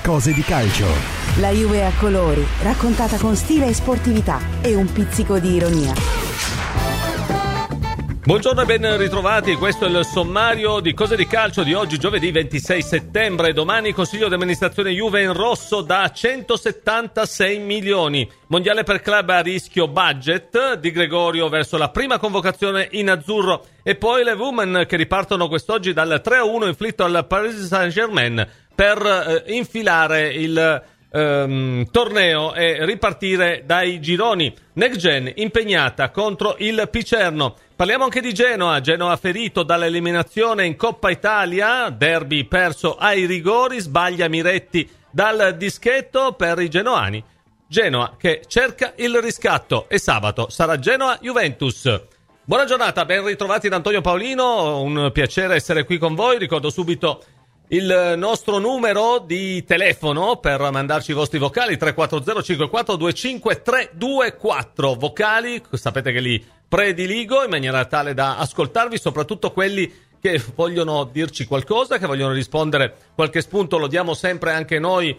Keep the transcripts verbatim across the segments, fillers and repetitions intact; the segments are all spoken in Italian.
Cose di calcio. La Juve a colori, raccontata con stile e sportività e un pizzico di ironia. Buongiorno e ben ritrovati, questo è il sommario di Cose di Calcio di oggi, giovedì ventisei settembre. Domani Consiglio di amministrazione Juve in rosso da centosettantasei milioni. Mondiale per club a rischio budget, Di Gregorio verso la prima convocazione in azzurro. E poi le Women che ripartono quest'oggi dal tre a uno inflitto al Paris Saint-Germain per eh, infilare il ehm, torneo e ripartire dai gironi. Next Gen impegnata contro il Picerno. Parliamo anche di Genoa, Genoa ferito dall'eliminazione in Coppa Italia, derby perso ai rigori, sbaglia Miretti dal dischetto per i genoani. Genoa che cerca il riscatto e sabato sarà Genoa-Juventus. Buona giornata, ben ritrovati da Antonio Paolino, un piacere essere qui con voi. Ricordo subito il nostro numero di telefono per mandarci i vostri vocali, tre quattro zero cinque quattro due cinque tre due quattro. Vocali, sapete che li prediligo in maniera tale da ascoltarvi, soprattutto quelli che vogliono dirci qualcosa, che vogliono rispondere. Qualche spunto lo diamo sempre anche noi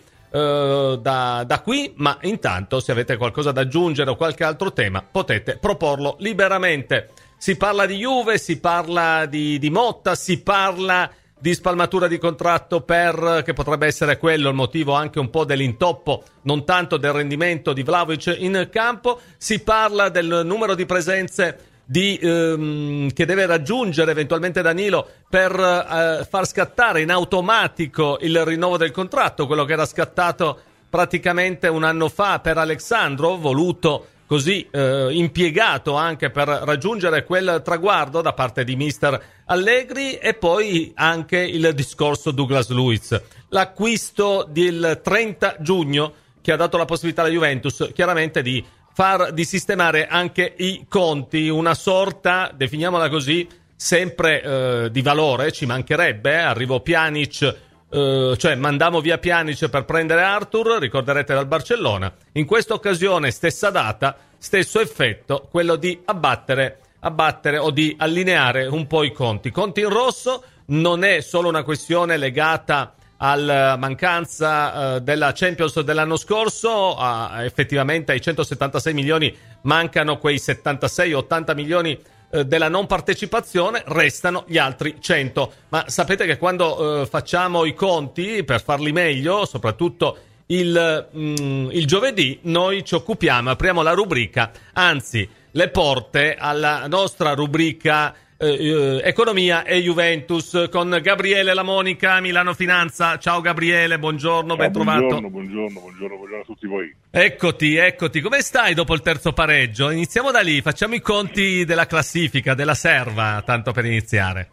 eh, da, da qui, ma intanto se avete qualcosa da aggiungere o qualche altro tema potete proporlo liberamente. Si parla di Juve, si parla di, di Motta, si parla di spalmatura di contratto per, che potrebbe essere quello il motivo anche un po' dell'intoppo, non tanto del rendimento di Vlahovic in campo. Si parla del numero di presenze di, ehm, che deve raggiungere eventualmente Danilo per eh, far scattare in automatico il rinnovo del contratto, quello che era scattato praticamente un anno fa per Alexandro, voluto così eh, impiegato anche per raggiungere quel traguardo da parte di mister Allegri. E poi anche il discorso Douglas Luiz, l'acquisto del trenta giugno che ha dato la possibilità alla Juventus chiaramente di far di sistemare anche i conti, una sorta, definiamola così, sempre eh, di valore, ci mancherebbe, eh? Arrivò Pjanic, Uh, cioè mandamo via Pjanic per prendere Arthur, ricorderete dal Barcellona. In questa occasione, stessa data, stesso effetto, quello di abbattere, abbattere o di allineare un po' i conti. Conti in rosso non è solo una questione legata alla mancanza uh, della Champions dell'anno scorso, uh, effettivamente ai centosettantasei milioni mancano quei settantasei ottanta milioni della non partecipazione, restano gli altri cento. Ma sapete che quando eh, facciamo i conti per farli meglio, soprattutto il, mm, il giovedì, noi ci occupiamo, apriamo la rubrica, anzi le porte alla nostra rubrica eh, eh, Economia e Juventus con Gabriele La Monica, Milano Finanza. Ciao Gabriele, buongiorno, ben trovato. Buongiorno, buongiorno, buongiorno, buongiorno a tutti voi. Eccoti, eccoti. Come stai dopo il terzo pareggio? Iniziamo da lì, facciamo i conti della classifica, della serva, tanto per iniziare.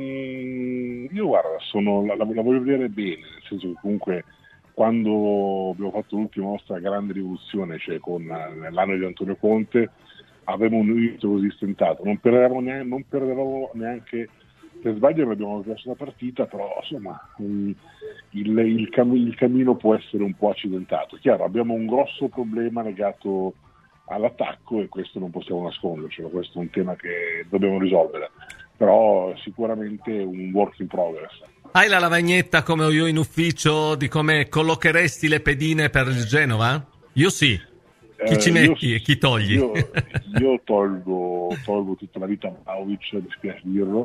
Mm, io guarda, sono, la, la, la voglio vedere bene, nel senso che comunque quando abbiamo fatto l'ultima nostra grande rivoluzione, cioè con l'anno di Antonio Conte, avevamo un inizio così stentato, non perdevamo neanche, non perdevamo neanche per sbaglio, non abbiamo perso la partita, però insomma il, il, cam- il cammino può essere un po' accidentato. Chiaro, abbiamo un grosso problema legato all'attacco e questo non possiamo nascondercelo, questo è un tema che dobbiamo risolvere, però sicuramente un work in progress. Hai la lavagnetta come ho io in ufficio di come collocheresti le pedine per il Genova? Io sì. Chi ci metti io, e chi togli? Io, io tolgo, tolgo tutta la vita a Vlahovic, mi spiace dirlo.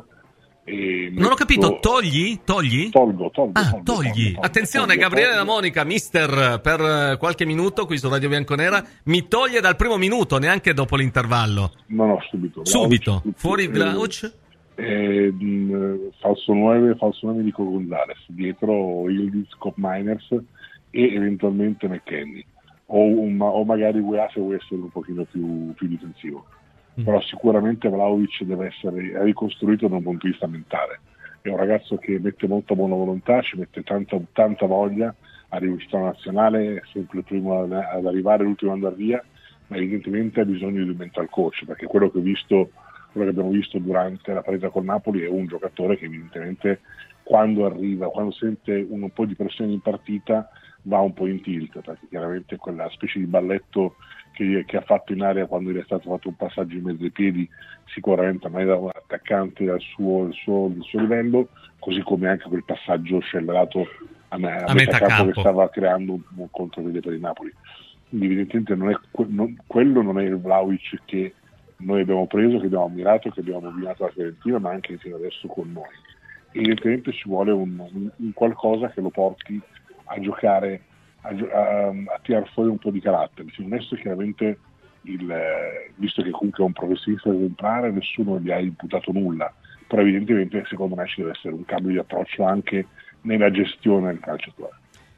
E non ho capito, togli? Togli? Tolgo, tolgo. Ah, tolgo, togli. tolgo, Attenzione, tolgo, Gabriele tolgo. La Monica, mister, per qualche minuto qui su Radio Bianconera, mi toglie dal primo minuto, neanche dopo l'intervallo. No, no, subito. Subito. Vlahovic, Fuori Vlahovic? Eh, eh, falso nove, falso nove Nico Gonzalez, dietro Yildiz, Cop Miners e eventualmente McKennie. O, un, o magari U E A se vuoi essere un pochino più, più difensivo, mm. però sicuramente Vlahovic deve essere ricostruito da un punto di vista mentale. È un ragazzo che mette molta buona volontà, ci mette tanta, tanta voglia, arriva in città nazionale, è sempre il primo ad, ad arrivare, l'ultimo ad andare via, ma evidentemente ha bisogno di un mental coach, perché quello che ho visto, quello che abbiamo visto durante la partita con Napoli è un giocatore che evidentemente quando arriva, quando sente un po' di pressione in partita va un po' in tilt, perché chiaramente quella specie di balletto che, che ha fatto in area quando gli è stato fatto un passaggio in mezzo ai piedi sicuramente non è da un attaccante del suo, del suo, del suo livello, così come anche quel passaggio scellerato a, me, a, a metà, metà campo, campo che stava creando un, un contropiede per il Napoli. Quindi evidentemente non è, non, quello non è il Vlahovic che noi abbiamo preso, che abbiamo ammirato, che abbiamo abbinato alla Fiorentina, ma anche fino adesso con noi. Evidentemente ci vuole un, un, un qualcosa che lo porti a giocare, a, a, a tirare fuori un po' di carattere. Onesto chiaramente, il, visto che comunque è un professionista esemplare, nessuno gli ha imputato nulla, però evidentemente secondo me ci deve essere un cambio di approccio anche nella gestione del calciatore.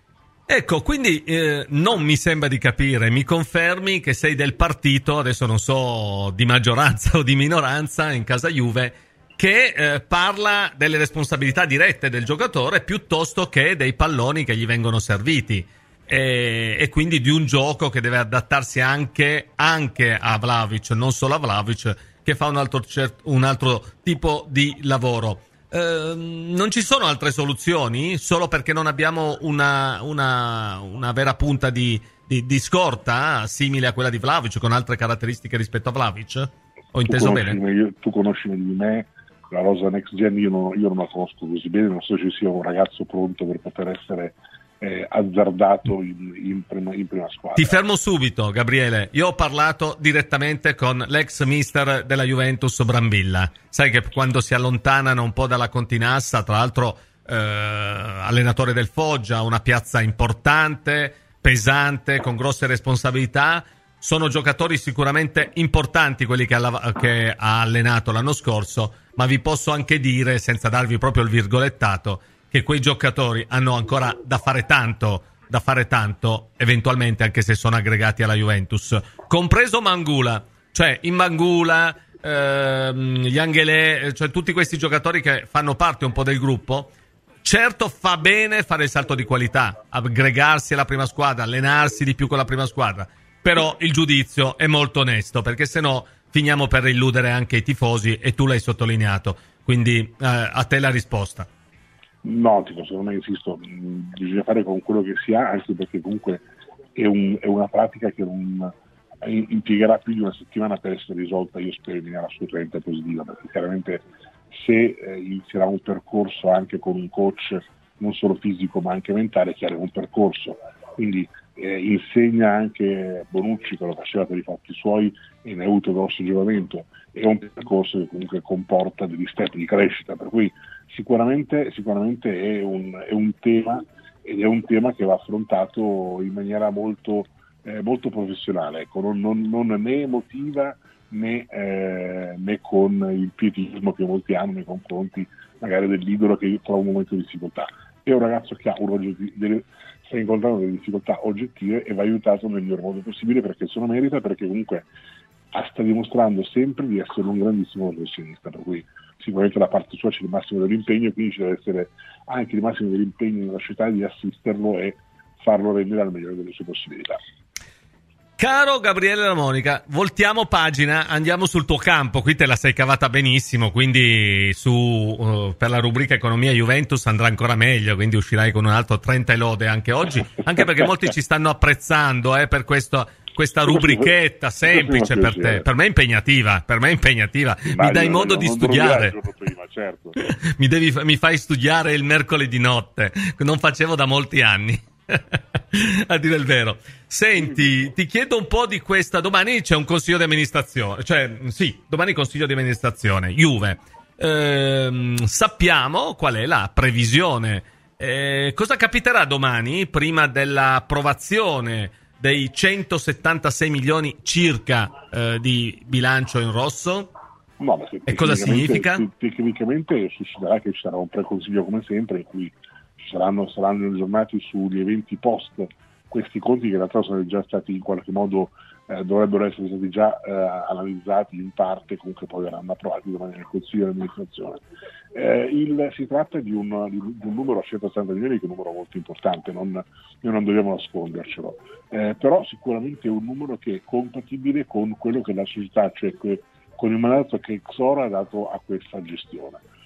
Ecco, quindi eh, non mi sembra di capire, mi confermi che sei del partito, adesso non so di maggioranza o di minoranza in casa Juve, che eh, parla delle responsabilità dirette del giocatore piuttosto che dei palloni che gli vengono serviti e, e quindi di un gioco che deve adattarsi anche, anche a Vlahovic, non solo a Vlahovic, che fa un altro, cert- un altro tipo di lavoro. Uh, non ci sono altre soluzioni solo perché non abbiamo una, una, una vera punta di, di, di scorta simile a quella di Vlahovic con altre caratteristiche rispetto a Vlahovic? Ho inteso bene? Meglio, tu conosci meglio di me la rosa next gen, io non, io non la conosco così bene, non so se ci sia un ragazzo pronto per poter essere eh, azzardato in, in, prima, in prima squadra. Ti fermo subito, Gabriele. Io ho parlato direttamente con l'ex mister della Juventus, Brambilla. Sai che quando si allontanano un po' dalla Continassa, tra l'altro eh, allenatore del Foggia, una piazza importante, pesante, con grosse responsabilità, sono giocatori sicuramente importanti quelli che ha, che ha allenato l'anno scorso, ma vi posso anche dire, senza darvi proprio il virgolettato, che quei giocatori hanno ancora da fare tanto, da fare tanto, eventualmente anche se sono aggregati alla Juventus, compreso Mangula, cioè in Mangula, ehm, gli Angelè, cioè tutti questi giocatori che fanno parte un po' del gruppo. Certo fa bene fare il salto di qualità, aggregarsi alla prima squadra, allenarsi di più con la prima squadra, però il giudizio è molto onesto, perché sennò finiamo per illudere anche i tifosi e tu l'hai sottolineato, quindi eh, a te la risposta. No, tipo, secondo me, insisto, mh, bisogna fare con quello che si ha, anche perché comunque è, un, è una pratica che non impiegherà più di una settimana per essere risolta, io spero in maniera assolutamente positiva, perché chiaramente se eh, inizierà un percorso anche con un coach non solo fisico ma anche mentale, chiaro, è un percorso, quindi eh, insegna anche Bonucci che lo faceva per i fatti suoi e ne ha avuto grosso giovamento, è un percorso che comunque comporta degli step di crescita, per cui sicuramente, sicuramente è, un, è un tema ed è un tema che va affrontato in maniera molto, eh, molto professionale, ecco, non, non, non né emotiva né, eh, né con il pietismo che molti hanno nei confronti magari dell'idolo che trova un momento di difficoltà. È un ragazzo che ha un oggetti, delle, sta incontrando delle difficoltà oggettive e va aiutato nel miglior modo possibile perché se lo merita, perché comunque sta dimostrando sempre di essere un grandissimo professionista, per cui sicuramente da parte sua c'è il massimo dell'impegno e quindi ci deve essere anche il massimo dell'impegno nella società di assisterlo e farlo rendere al meglio delle sue possibilità. Caro Gabriele La Monica, voltiamo pagina, andiamo sul tuo campo, qui te la sei cavata benissimo, quindi su uh, per la rubrica Economia Juventus andrà ancora meglio, quindi uscirai con un altro trenta e lode anche oggi, anche perché molti ci stanno apprezzando eh, per questo, questa rubrichetta semplice per te, per me è impegnativa, per me è impegnativa, mi dai modo di studiare, prima, certo. mi, devi, mi fai studiare il mercoledì notte, non facevo da molti anni. A dire il vero. Senti, ti chiedo un po' di questa. Domani c'è un consiglio di amministrazione, cioè sì, domani consiglio di amministrazione Juve. Ehm, sappiamo qual è la previsione. Eh, cosa capiterà domani prima dell'approvazione dei centosettantasei milioni circa eh, di bilancio in rosso? No, e cosa significa? Tecnicamente succederà che ci sarà un preconsiglio come sempre in cui Saranno, saranno aggiornati sugli eventi post questi conti che in realtà sono già stati in qualche modo eh, dovrebbero essere stati già eh, analizzati in parte, comunque poi verranno approvati domani nel Consiglio di amministrazione. Eh, il, si tratta di un, di, di un numero a centottanta milioni che è un numero molto importante, non, noi non dobbiamo nascondercelo, eh, però sicuramente è un numero che è compatibile con quello che la società, cioè que, con il mandato che Xora ha dato a questa gestione.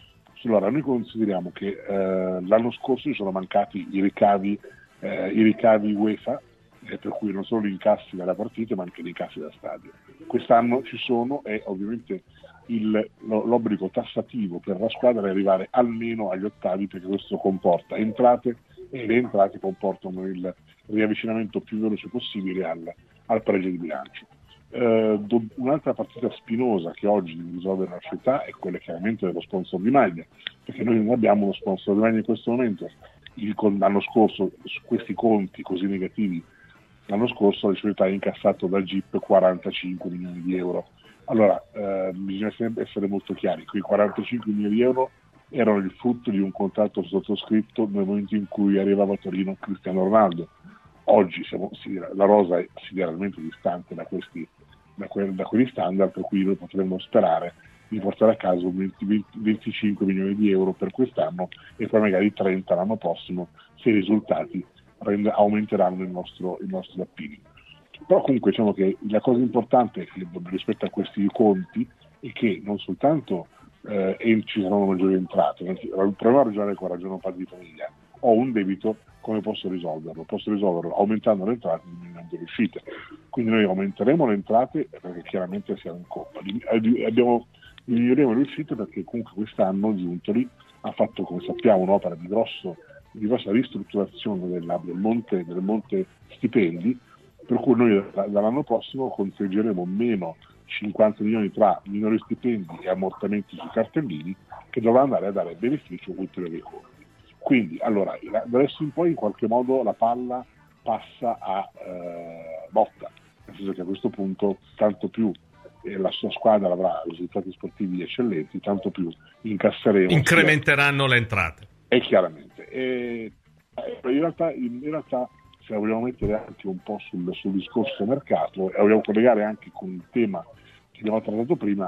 Allora, noi consideriamo che eh, l'anno scorso ci sono mancati i ricavi, eh, i ricavi UEFA, eh, per cui non solo gli incassi dalle partite, ma anche gli incassi da stadio. Quest'anno ci sono, e ovviamente il, l'obbligo tassativo per la squadra è arrivare almeno agli ottavi, perché questo comporta entrate, e le entrate comportano il riavvicinamento più veloce possibile al, al pareggio di bilancio. Uh, do, un'altra partita spinosa che oggi risolve la società è quella chiaramente dello sponsor di maglia, perché noi non abbiamo uno sponsor di maglia in questo momento. Il, con, l'anno scorso, su questi conti così negativi, l'anno scorso la società ha incassato da G I P quarantacinque milioni di euro. Allora, uh, bisogna sempre essere molto chiari: quei quarantacinque milioni di euro erano il frutto di un contratto sottoscritto nel momento in cui arrivava a Torino Cristiano Ronaldo. Oggi siamo, sì, la rosa è sideralmente distante da questi Da, que- da quegli standard, per cui noi potremmo sperare di portare a casa venti, venti, venticinque milioni di euro per quest'anno e poi magari trenta l'anno prossimo, se i risultati rende- aumenteranno il nostro, il nostro appeal. Però comunque diciamo che la cosa importante è che, rispetto a questi conti, è che non soltanto eh, ci saranno maggiori entrate, il problema regionale con ragione padre di famiglia: ho un debito, come posso risolverlo? Posso risolverlo aumentando le entrate e diminuendo le uscite. Quindi noi aumenteremo le entrate perché chiaramente siamo in coppa, abbiamo, diminuiremo le uscite perché comunque quest'anno Giuntoli ha fatto, come sappiamo, un'opera di, grosso, di grossa ristrutturazione della, del, monte, del monte stipendi, per cui noi dall'anno prossimo conteggeremo meno cinquanta milioni tra minori stipendi e ammortamenti sui cartellini, che dovrà andare a dare beneficio ulteriore ai conti. Quindi, allora, da adesso in poi in qualche modo la palla passa a eh, Botta, nel senso che a questo punto tanto più eh, la sua squadra avrà risultati sportivi eccellenti, tanto più incasseremo. Incrementeranno sia... le entrate. E chiaramente. E, eh, in, realtà, in, in realtà, se la vogliamo mettere anche un po' sul, sul discorso mercato, e vogliamo collegare anche con il tema che abbiamo trattato prima,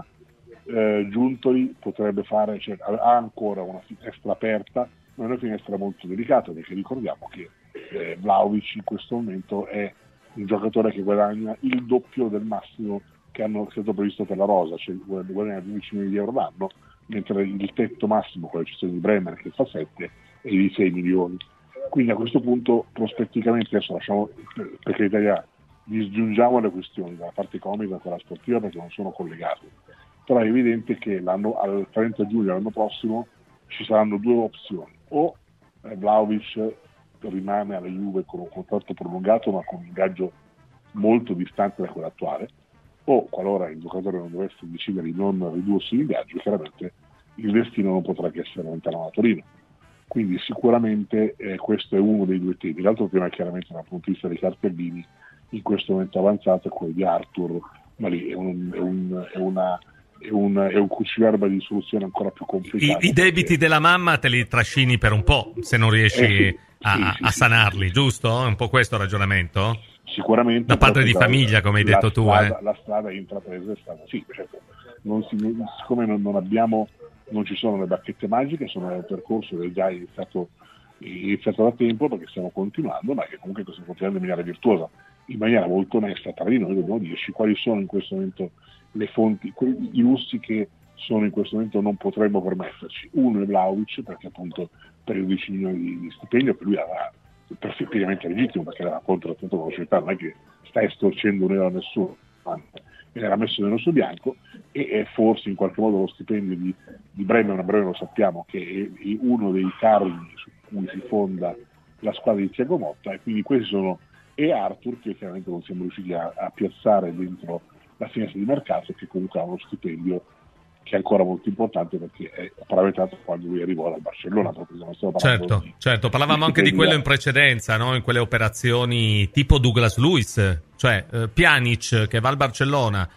eh, Giuntoli potrebbe fare, cioè, ha ancora una finestra aperta, ma è una finestra molto delicata, perché ricordiamo che eh, Vlahovic in questo momento è un giocatore che guadagna il doppio del massimo che hanno stato previsto per la rosa, cioè guadagna quindici milioni di euro l'anno, mentre il tetto massimo, con l'eccezione di Bremer che fa sette, è di sei milioni. Quindi a questo punto prospetticamente, adesso lasciamo, perché l'Italia disgiungiamo le questioni dalla parte economica e quella sportiva, perché non sono collegate, però è evidente che l'anno, al trenta giugno l'anno prossimo ci saranno due opzioni: o eh, Vlahovic rimane alla Juve con un contratto prolungato ma con un ingaggio molto distante da quello attuale, o qualora il giocatore non dovesse decidere di non ridursi l'ingaggio, chiaramente il destino non potrà che essere lontano da Torino. Quindi sicuramente eh, questo è uno dei due temi. L'altro tema è chiaramente dal punto di vista dei cartellini in questo momento avanzato, è quello di Arthur, ma lì è, un, è, un, è una è un, è un cruciverba di soluzione ancora più complicato. I, i debiti perché... della mamma te li trascini per un po', se non riesci eh sì, a, sì, sì, a sanarli, sì. Giusto? È un po' questo il ragionamento? Sicuramente. Da padre di famiglia, come hai detto tu. Strada, eh. La strada intrapresa è stata, sì, certo. Non si, siccome non, non abbiamo, non ci sono le bacchette magiche, sono un percorso che è già iniziato, iniziato da tempo, perché stiamo continuando, ma che comunque stiamo continuando in maniera virtuosa, in maniera molto onesta. Tra di noi dobbiamo dirci quali sono in questo momento le fonti, i lussi che sono in questo momento non potremmo permetterci. Uno è Vlahovic, perché appunto per i dieci milioni di, di stipendio che lui aveva perfettamente legittimo, perché era contrattato con la società, non è che sta estorcendo un euro a nessuno, era messo nel rosso bianco, e è forse in qualche modo lo stipendio di, di Bremer. Bremer lo sappiamo che è, è uno dei cardini su cui si fonda la squadra di Thiago Motta, e quindi questi sono, e Arthur, che chiaramente non siamo riusciti a, a piazzare dentro la finestra di mercato, che comunque ha uno stipendio che è ancora molto importante, perché è parametrato quando lui arrivò dal Barcellona. Certo, di, certo, parlavamo di anche di quello in precedenza, no? In quelle operazioni tipo Douglas Luiz, cioè eh, Pjanic che va al Barcellona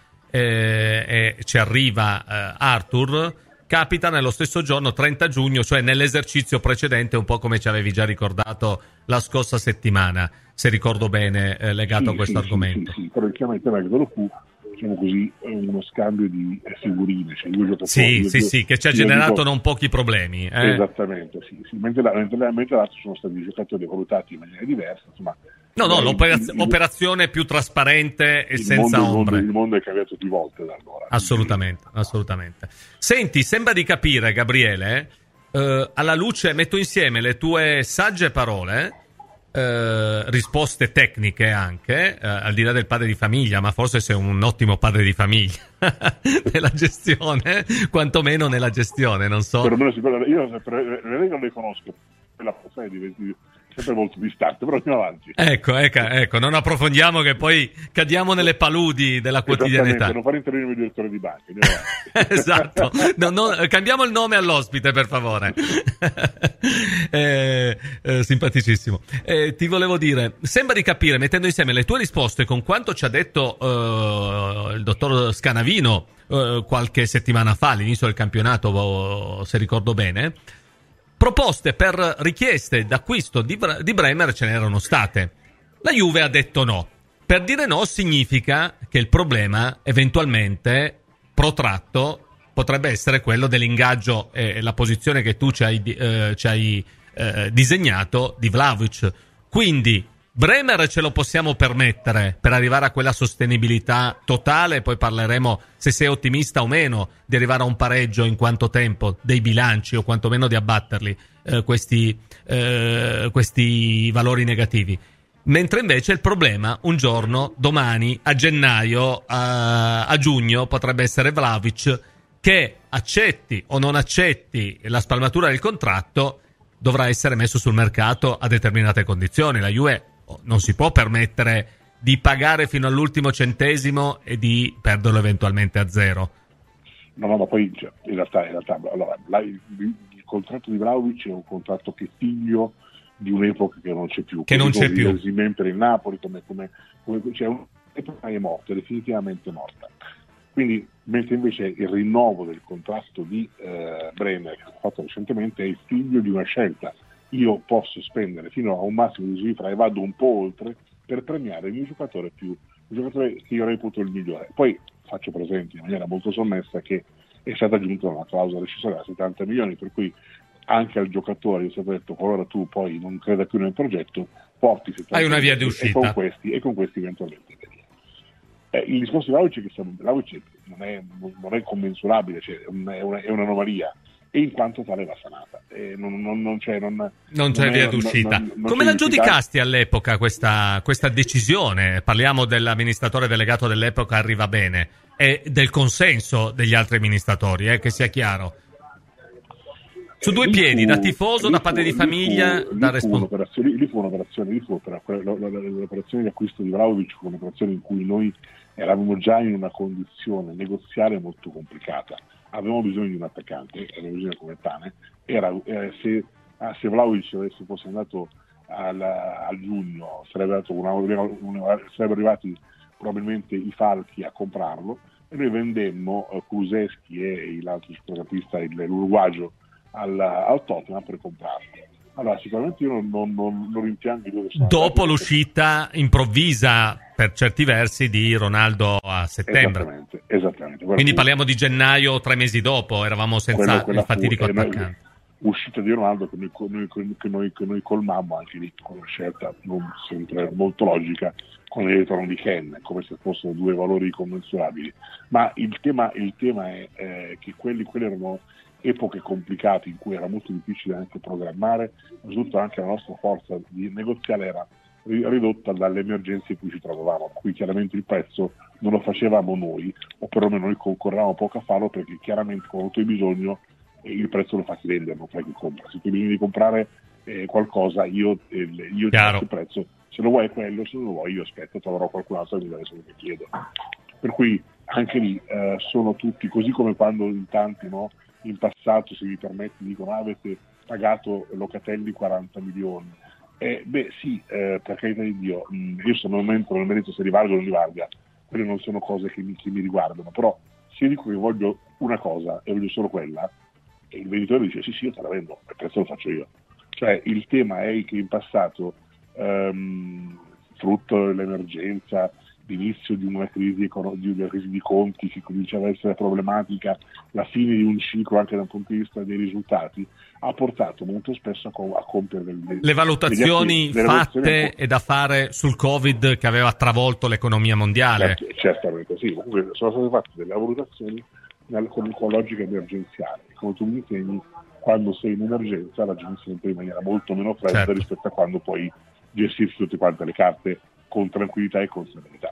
eh, e ci arriva eh, Arthur, capita nello stesso giorno, trenta giugno, cioè nell'esercizio precedente, un po' come ci avevi già ricordato la scorsa settimana, se ricordo bene, eh, legato sì, a questo sì, argomento. Sì, sì, però chiaramente quello fu, diciamo così, uno scambio di figurine, cioè due giocatori. Sì, io, sì, io, sì, che ci ha generato dico, non pochi problemi. Eh? Esattamente, sì, sì. Mentre, mentre, mentre l'altro sono stati giocatori valutati in maniera diversa, insomma. No, no, l'operazione è più trasparente e senza mondo, ombre. Il mondo, il mondo è cambiato più volte da allora. Assolutamente, assolutamente. Senti, sembra di capire, Gabriele, eh, alla luce, metto insieme le tue sagge parole, eh, risposte tecniche anche, eh, al di là del padre di famiglia, ma forse sei un ottimo padre di famiglia nella gestione, quantomeno nella gestione, non so. Perlomeno si parla, io per, non le conosco, la sai di sempre molto distante, però andiamo avanti. Ecco, ecco, ecco, non approfondiamo che poi cadiamo nelle paludi della quotidianità. Non fare intervenire il direttore di banca. Esatto, no, no, cambiamo il nome all'ospite per favore. eh, eh, simpaticissimo. Eh, ti volevo dire, sembra di capire, mettendo insieme le tue risposte con quanto ci ha detto eh, il dottor Scanavino eh, qualche settimana fa, all'inizio del campionato, se ricordo bene, proposte per richieste d'acquisto di, di Bremer ce n'erano state. La Juve ha detto no. Per dire no significa che il problema eventualmente protratto potrebbe essere quello dell'ingaggio e la posizione che tu ci hai, eh, ci hai eh, disegnato di Vlahovic. Quindi Bremer ce lo possiamo permettere per arrivare a quella sostenibilità totale, poi parleremo se sei ottimista o meno di arrivare a un pareggio in quanto tempo dei bilanci o quantomeno di abbatterli eh, questi, eh, questi valori negativi. Mentre invece il problema un giorno, domani, a gennaio, a, a giugno, potrebbe essere Vlahovic che accetti o non accetti la spalmatura del contratto dovrà essere messo sul mercato a determinate condizioni. La Juve non si può permettere di pagare fino all'ultimo centesimo e di perderlo eventualmente a zero. No, no, ma poi cioè, in realtà, in realtà allora, la, il, il contratto di Vlahovic è un contratto che è figlio di un'epoca che non c'è più. Che non c'è più. Per il Napoli, come, come, come cioè, un'epoca è morta, è definitivamente morta. Quindi, mentre invece il rinnovo del contratto di eh, Bremer, che è stato fatto recentemente, è il figlio di una scelta. Io posso spendere fino a un massimo di cifra e vado un po' oltre per premiare il mio giocatore più il giocatore che io reputo il migliore. Poi faccio presente in maniera molto sommessa che è stata aggiunta una clausola rescissoria da settanta milioni, per cui anche al giocatore è stato detto qualora tu poi non creda più nel progetto, porti settanta hai una via di uscita e con questi, e con questi eventualmente eh, il discorso di Vlahovic è che Vlahovic non è, non è commensurabile, cioè è, una, è un'anomalia, e in quanto tale va sanata. Eh, non, non, non c'è, non, non c'è non via è, d'uscita. Non, non Come la giudicasti all'epoca questa, questa decisione? Parliamo dell'amministratore delegato dell'epoca, arriva bene, e del consenso degli altri amministratori, eh, che sia chiaro. Su due piedi, da tifoso, da padre di famiglia, da responsabile. Lì fu un'operazione, lì fu l'operazione di acquisto di Vlahovic, fu un'operazione in cui noi eravamo già in una condizione negoziale molto complicata. Avevamo bisogno di un attaccante, avevamo bisogno come Tane, era, eh, se, ah, se Vlahovic adesso fosse andato al, a giugno sarebbe, dato una, una, sarebbero arrivati probabilmente i falchi a comprarlo, e noi vendemmo uh, Kulusevski e l'altro centrocampista, l'uruguagio, al, al Tottenham per comprarlo. Allora sicuramente io non, non, non, non rimpiango dove sono dopo l'uscita improvvisa per certi versi di Ronaldo a settembre. Esattamente, esattamente. Quindi parliamo di gennaio, tre mesi dopo, eravamo senza il fatidico attaccante. Uscita di Ronaldo che noi, noi, che, noi, che noi colmammo anche lì con una scelta non sempre molto logica, con il ritorno di Ken, come se fossero due valori commensurabili. Ma il tema, il tema è eh, che quelli, quelli erano epoche complicate in cui era molto difficile anche programmare, soprattutto anche la nostra forza di negoziale era ridotta dalle emergenze in cui ci trovavamo, qui chiaramente il prezzo non lo facevamo noi, o perlomeno noi concorravamo poco a farlo, perché chiaramente quando tu hai bisogno eh, il prezzo lo fa chi vende, non fa chi compra. Se tu hai bisogno di comprare eh, qualcosa, io, eh, io ti faccio il prezzo, se lo vuoi è quello, se non lo vuoi io aspetto, troverò qualcun altro che mi dà quello che chiedo. Per cui anche lì eh, sono tutti, così come quando in tanti, no, in passato, se vi permetti, dicono ah, avete pagato Locatelli quaranta milioni. Eh, beh sì, eh, per carità di Dio, mh, io sono non entro nel merito se li valga o non li valga, quelle non sono cose che mi, che mi riguardano, però se io dico che voglio una cosa e voglio solo quella, e il venditore dice sì sì io te la vendo, il prezzo lo faccio io. Cioè il tema è che in passato, ehm, frutto dell'emergenza, l'inizio di una crisi, di una crisi di conti che cominciava a essere problematica, la fine di un ciclo anche dal punto di vista dei risultati, ha portato molto spesso a, co- a compiere delle, le valutazioni delle fatte e da fare sul Covid che aveva travolto l'economia mondiale. Certo, certamente sì, comunque sono state fatte delle valutazioni nel, con, con logica emergenziale. Come tu mi insegni, quando sei in emergenza ragioni sempre in maniera molto meno fredda, certo, rispetto a quando puoi gestirsi tutte quante le carte con tranquillità e con serenità.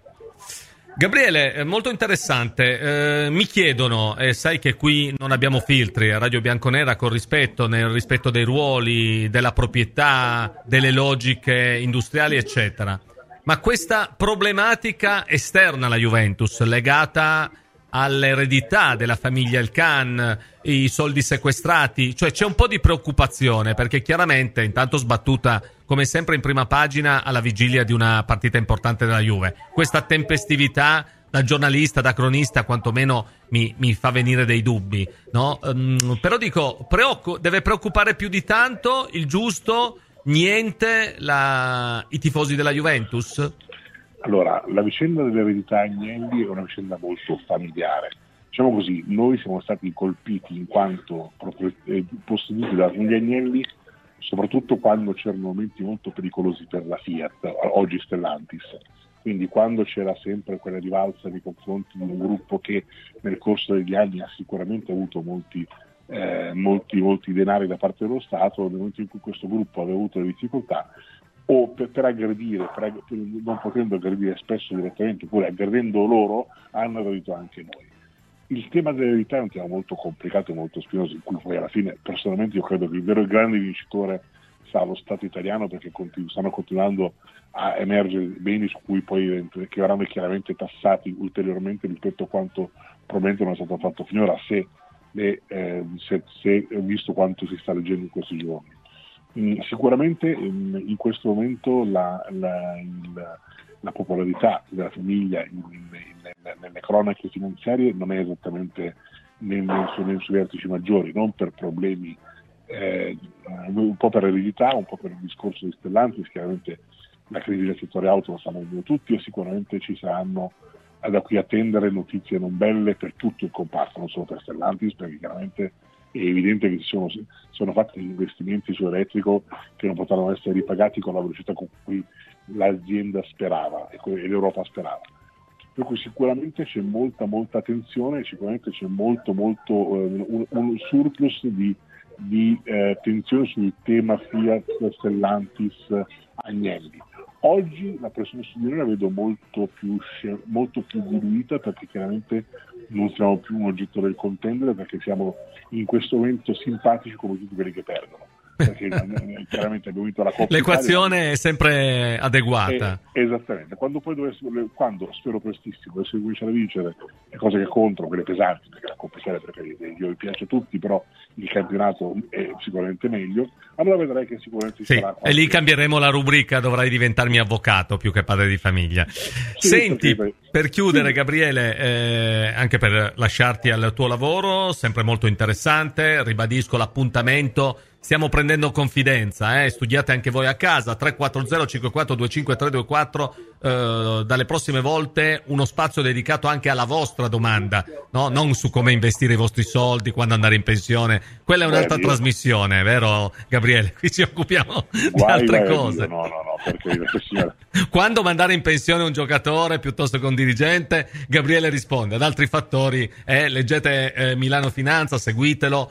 Gabriele, molto interessante. Eh, mi chiedono, e eh, sai che qui non abbiamo filtri a Radio Bianconera, con rispetto, nel rispetto dei ruoli, della proprietà, delle logiche industriali, eccetera. Ma questa problematica esterna alla Juventus, legata all'eredità della famiglia El Khan, i soldi sequestrati, cioè c'è un po' di preoccupazione, perché chiaramente, intanto sbattuta come sempre in prima pagina alla vigilia di una partita importante della Juve, questa tempestività da giornalista, da cronista, quantomeno mi, mi fa venire dei dubbi, no? Um, però dico, preoccu- deve preoccupare più di tanto il giusto niente la, i tifosi della Juventus? Allora, la vicenda dell'eredità Agnelli è una vicenda molto familiare. Diciamo così, noi siamo stati colpiti in quanto eh, posseduti da famiglia Agnelli, soprattutto quando c'erano momenti molto pericolosi per la Fiat, oggi Stellantis. Quindi quando c'era sempre quella rivalsa nei confronti di un gruppo che nel corso degli anni ha sicuramente avuto molti, eh, molti, molti denari da parte dello Stato, nel momento in cui questo gruppo aveva avuto le difficoltà, o per, per aggredire, per, per, non potendo aggredire spesso direttamente, oppure aggredendo loro, hanno aggredito anche noi. Il tema dell'eredità è un tema molto complicato e molto spinoso, in cui poi alla fine, personalmente, io credo che il vero grande vincitore sarà lo Stato italiano, perché continu- stanno continuando a emergere beni su cui poi che verranno chiaramente tassati ulteriormente rispetto a quanto probabilmente non è stato fatto finora, se, le, eh, se, se visto quanto si sta leggendo in questi giorni. Mm, sicuramente in, in questo momento la, la, il, la popolarità della famiglia in, in, in, nelle cronache finanziarie non è esattamente nei, nei, nei suoi vertici maggiori, non per problemi, eh, un po' per eredità, un po' per il discorso di Stellantis. Chiaramente la crisi del settore auto lo stanno vedendo tutti, e sicuramente ci saranno da qui attendere notizie non belle per tutto il comparto, non solo per Stellantis, perché chiaramente è evidente che si sono, sono fatti investimenti su elettrico che non potranno essere ripagati con la velocità con cui l'azienda sperava e l'Europa sperava. Per cui sicuramente c'è molta molta tensione, sicuramente c'è molto molto eh, un, un surplus di, di eh, tensione sul tema Fiat, Stellantis, Agnelli. Oggi la pressione su di noi la vedo molto più, molto più diluita, perché chiaramente non siamo più un oggetto del contendere, perché siamo in questo momento simpatici come tutti quelli che perdono. Perché chiaramente abbiamo vinto la Coppa l'equazione Italia, è sempre adeguata. È, esattamente, quando poi dovessimo, quando spero prestissimo dovessimo cominciare a vincere le cose che contano, quelle pesanti, perché la Coppa Italia, perché io vi piace a tutti, però il campionato è sicuramente meglio, allora vedrai che sicuramente sì, sarà qualche... e lì cambieremo la rubrica, dovrai diventarmi avvocato più che padre di famiglia. Sì, senti, perché... per chiudere, Gabriele, eh, anche per lasciarti al tuo lavoro, sempre molto interessante, ribadisco l'appuntamento. Stiamo prendendo confidenza, eh? Studiate anche voi a casa. Tre quattro zero cinque quattro due cinque tre due quattro. Eh, dalle prossime volte uno spazio dedicato anche alla vostra domanda, no? Non su come investire i vostri soldi, quando andare in pensione. Quella è un'altra Beh, io... trasmissione, vero Gabriele? Qui ci occupiamo Guai, di altre vai, cose. No, no, no, perché quando mandare in pensione un giocatore piuttosto che un dirigente, Gabriele risponde. Ad altri fattori, eh, leggete eh, Milano Finanza, seguitelo,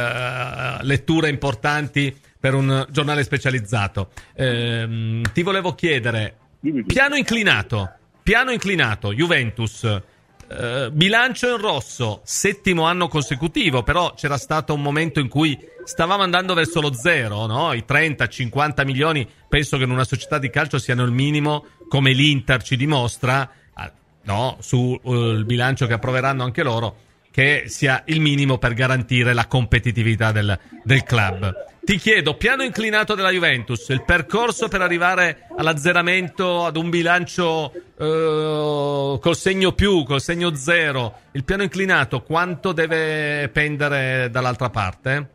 eh, letture importanti per un giornale specializzato. Eh, ti volevo chiedere, piano inclinato, piano inclinato, Juventus, eh, bilancio in rosso, settimo anno consecutivo, però c'era stato un momento in cui stavamo andando verso lo zero, no? I trenta cinquanta milioni penso che in una società di calcio siano il minimo, come l'Inter ci dimostra, no? Sul uh, bilancio che approveranno anche loro, che sia il minimo per garantire la competitività del, del club. Ti chiedo, piano inclinato della Juventus, il percorso per arrivare all'azzeramento, ad un bilancio uh, col segno più, col segno zero, il piano inclinato quanto deve pendere dall'altra parte?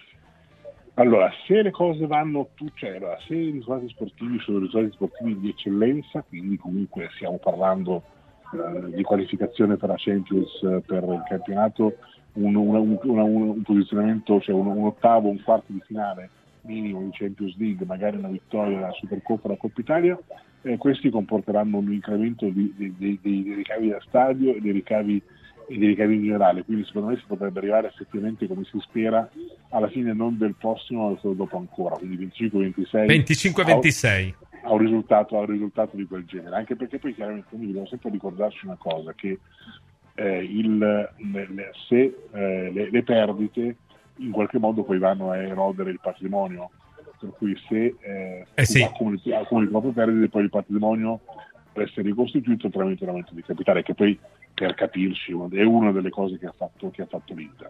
Allora, se le cose vanno tu, cioè, se i risultati sportivi sono risultati sportivi di eccellenza, quindi comunque stiamo parlando eh, di qualificazione per la Champions, eh, per il campionato, un, una, un, una, un posizionamento, cioè un, un ottavo, un quarto di finale minimo di Champions League, magari una vittoria della Supercoppa, la Coppa Italia, eh, questi comporteranno un incremento di, di, di, di ricavi da stadio e dei ricavi e dei ricavi in generale, quindi secondo me si potrebbe arrivare effettivamente, come si spera, alla fine non del prossimo ma quello dopo ancora, quindi venticinque ventisei venticinque ventisei a un risultato, a un risultato di quel genere, anche perché poi chiaramente noi dobbiamo sempre ricordarci una cosa, che eh, il, le, le, se eh, le, le perdite in qualche modo poi vanno a erodere il patrimonio, per cui se eh, eh sì. accumuli, accumuli proprio perdite, poi il patrimonio può essere ricostituito tramite un aumento di capitale, che poi, per capirci, è una delle cose che ha fatto, che ha fatto l'Inter,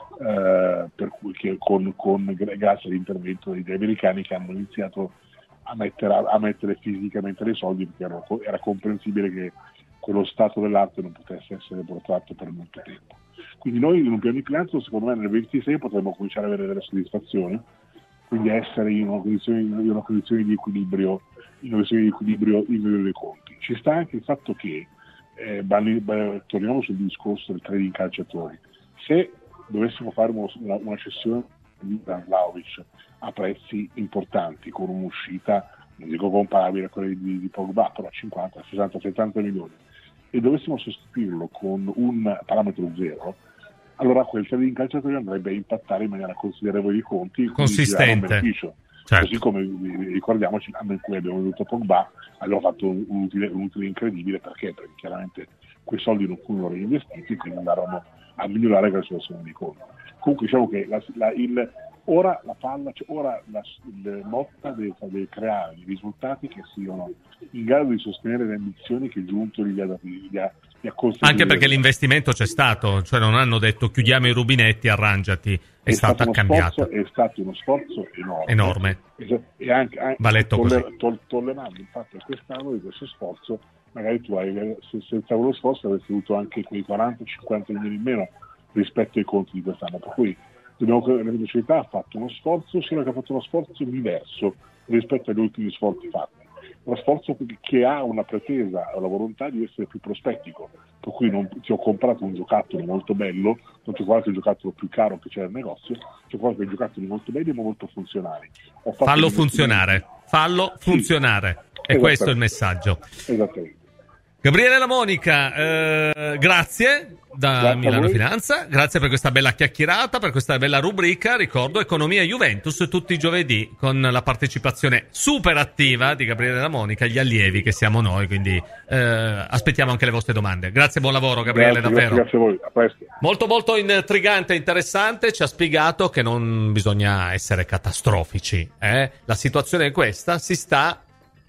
eh, per cui che con, con, grazie all'intervento degli americani che hanno iniziato a mettere, a mettere fisicamente dei soldi, perché era, era comprensibile che quello stato dell'arte non potesse essere portato per molto tempo. Quindi noi in un piano di bilancio, secondo me nel ventisei potremmo cominciare ad avere delle soddisfazioni, quindi essere in una condizione, in una condizione di equilibrio, in una condizione di equilibrio in dei conti. Ci sta anche il fatto che eh, balli, balli, torniamo sul discorso del trading calciatori. Se dovessimo fare una, una cessione di Vlahovic a prezzi importanti, con un'uscita, non dico comparabile a quella di, di Pogba, però cinquanta, sessanta, settanta milioni, e dovessimo sostituirlo con un parametro zero, allora quel trading calciatori andrebbe a impattare in maniera considerevole i conti, consistente, beneficio. Certo. Così come ricordiamoci l'anno in cui abbiamo venduto Pogba, abbiamo fatto un utile, un utile incredibile, perché? Perché chiaramente quei soldi non furono reinvestiti, quindi andarono a migliorare la situazione di conto. Comunque diciamo che la, la, il, ora la palla, cioè ora la, il Motta deve, deve creare risultati che siano in grado di sostenere le ambizioni che Giunto gli ha, gli ha, gli ha consentito. Anche perché l'investimento c'è stato, cioè non hanno detto chiudiamo i rubinetti, arrangiati, è, è stata stato cambiata. Sforzo, è stato uno sforzo enorme. Enorme. E anche, anche Va letto toller, così. Tol, tollerando il fatto che quest'anno di questo sforzo, magari tu hai, se, senza quello sforzo avresti avuto anche quei quaranta cinquanta milioni in meno rispetto ai conti di quest'anno, per cui dobbiamo, la società ha fatto uno sforzo, solo che ha fatto uno sforzo diverso rispetto agli ultimi sforzi fatti, uno sforzo che ha una pretesa, la volontà di essere più prospettico, per cui non ti ho comprato un giocattolo molto bello, non ti ho comprato il giocattolo più caro che c'è al negozio, ti ho comprato dei giocattoli molto belli ma molto funzionali. Fallo funzionare, fallo sì. funzionare, e questo è il messaggio. Esattamente. Gabriele La Monica, eh, grazie da grazie Milano Finanza, grazie per questa bella chiacchierata, per questa bella rubrica. Ricordo Economia Juventus tutti i giovedì con la partecipazione super attiva di Gabriele La Monica, gli allievi che siamo noi, quindi eh, aspettiamo anche le vostre domande. Grazie, buon lavoro Gabriele, grazie, davvero. Grazie a voi, a presto. Molto molto intrigante e interessante, ci ha spiegato che non bisogna essere catastrofici, eh? La situazione è questa, si sta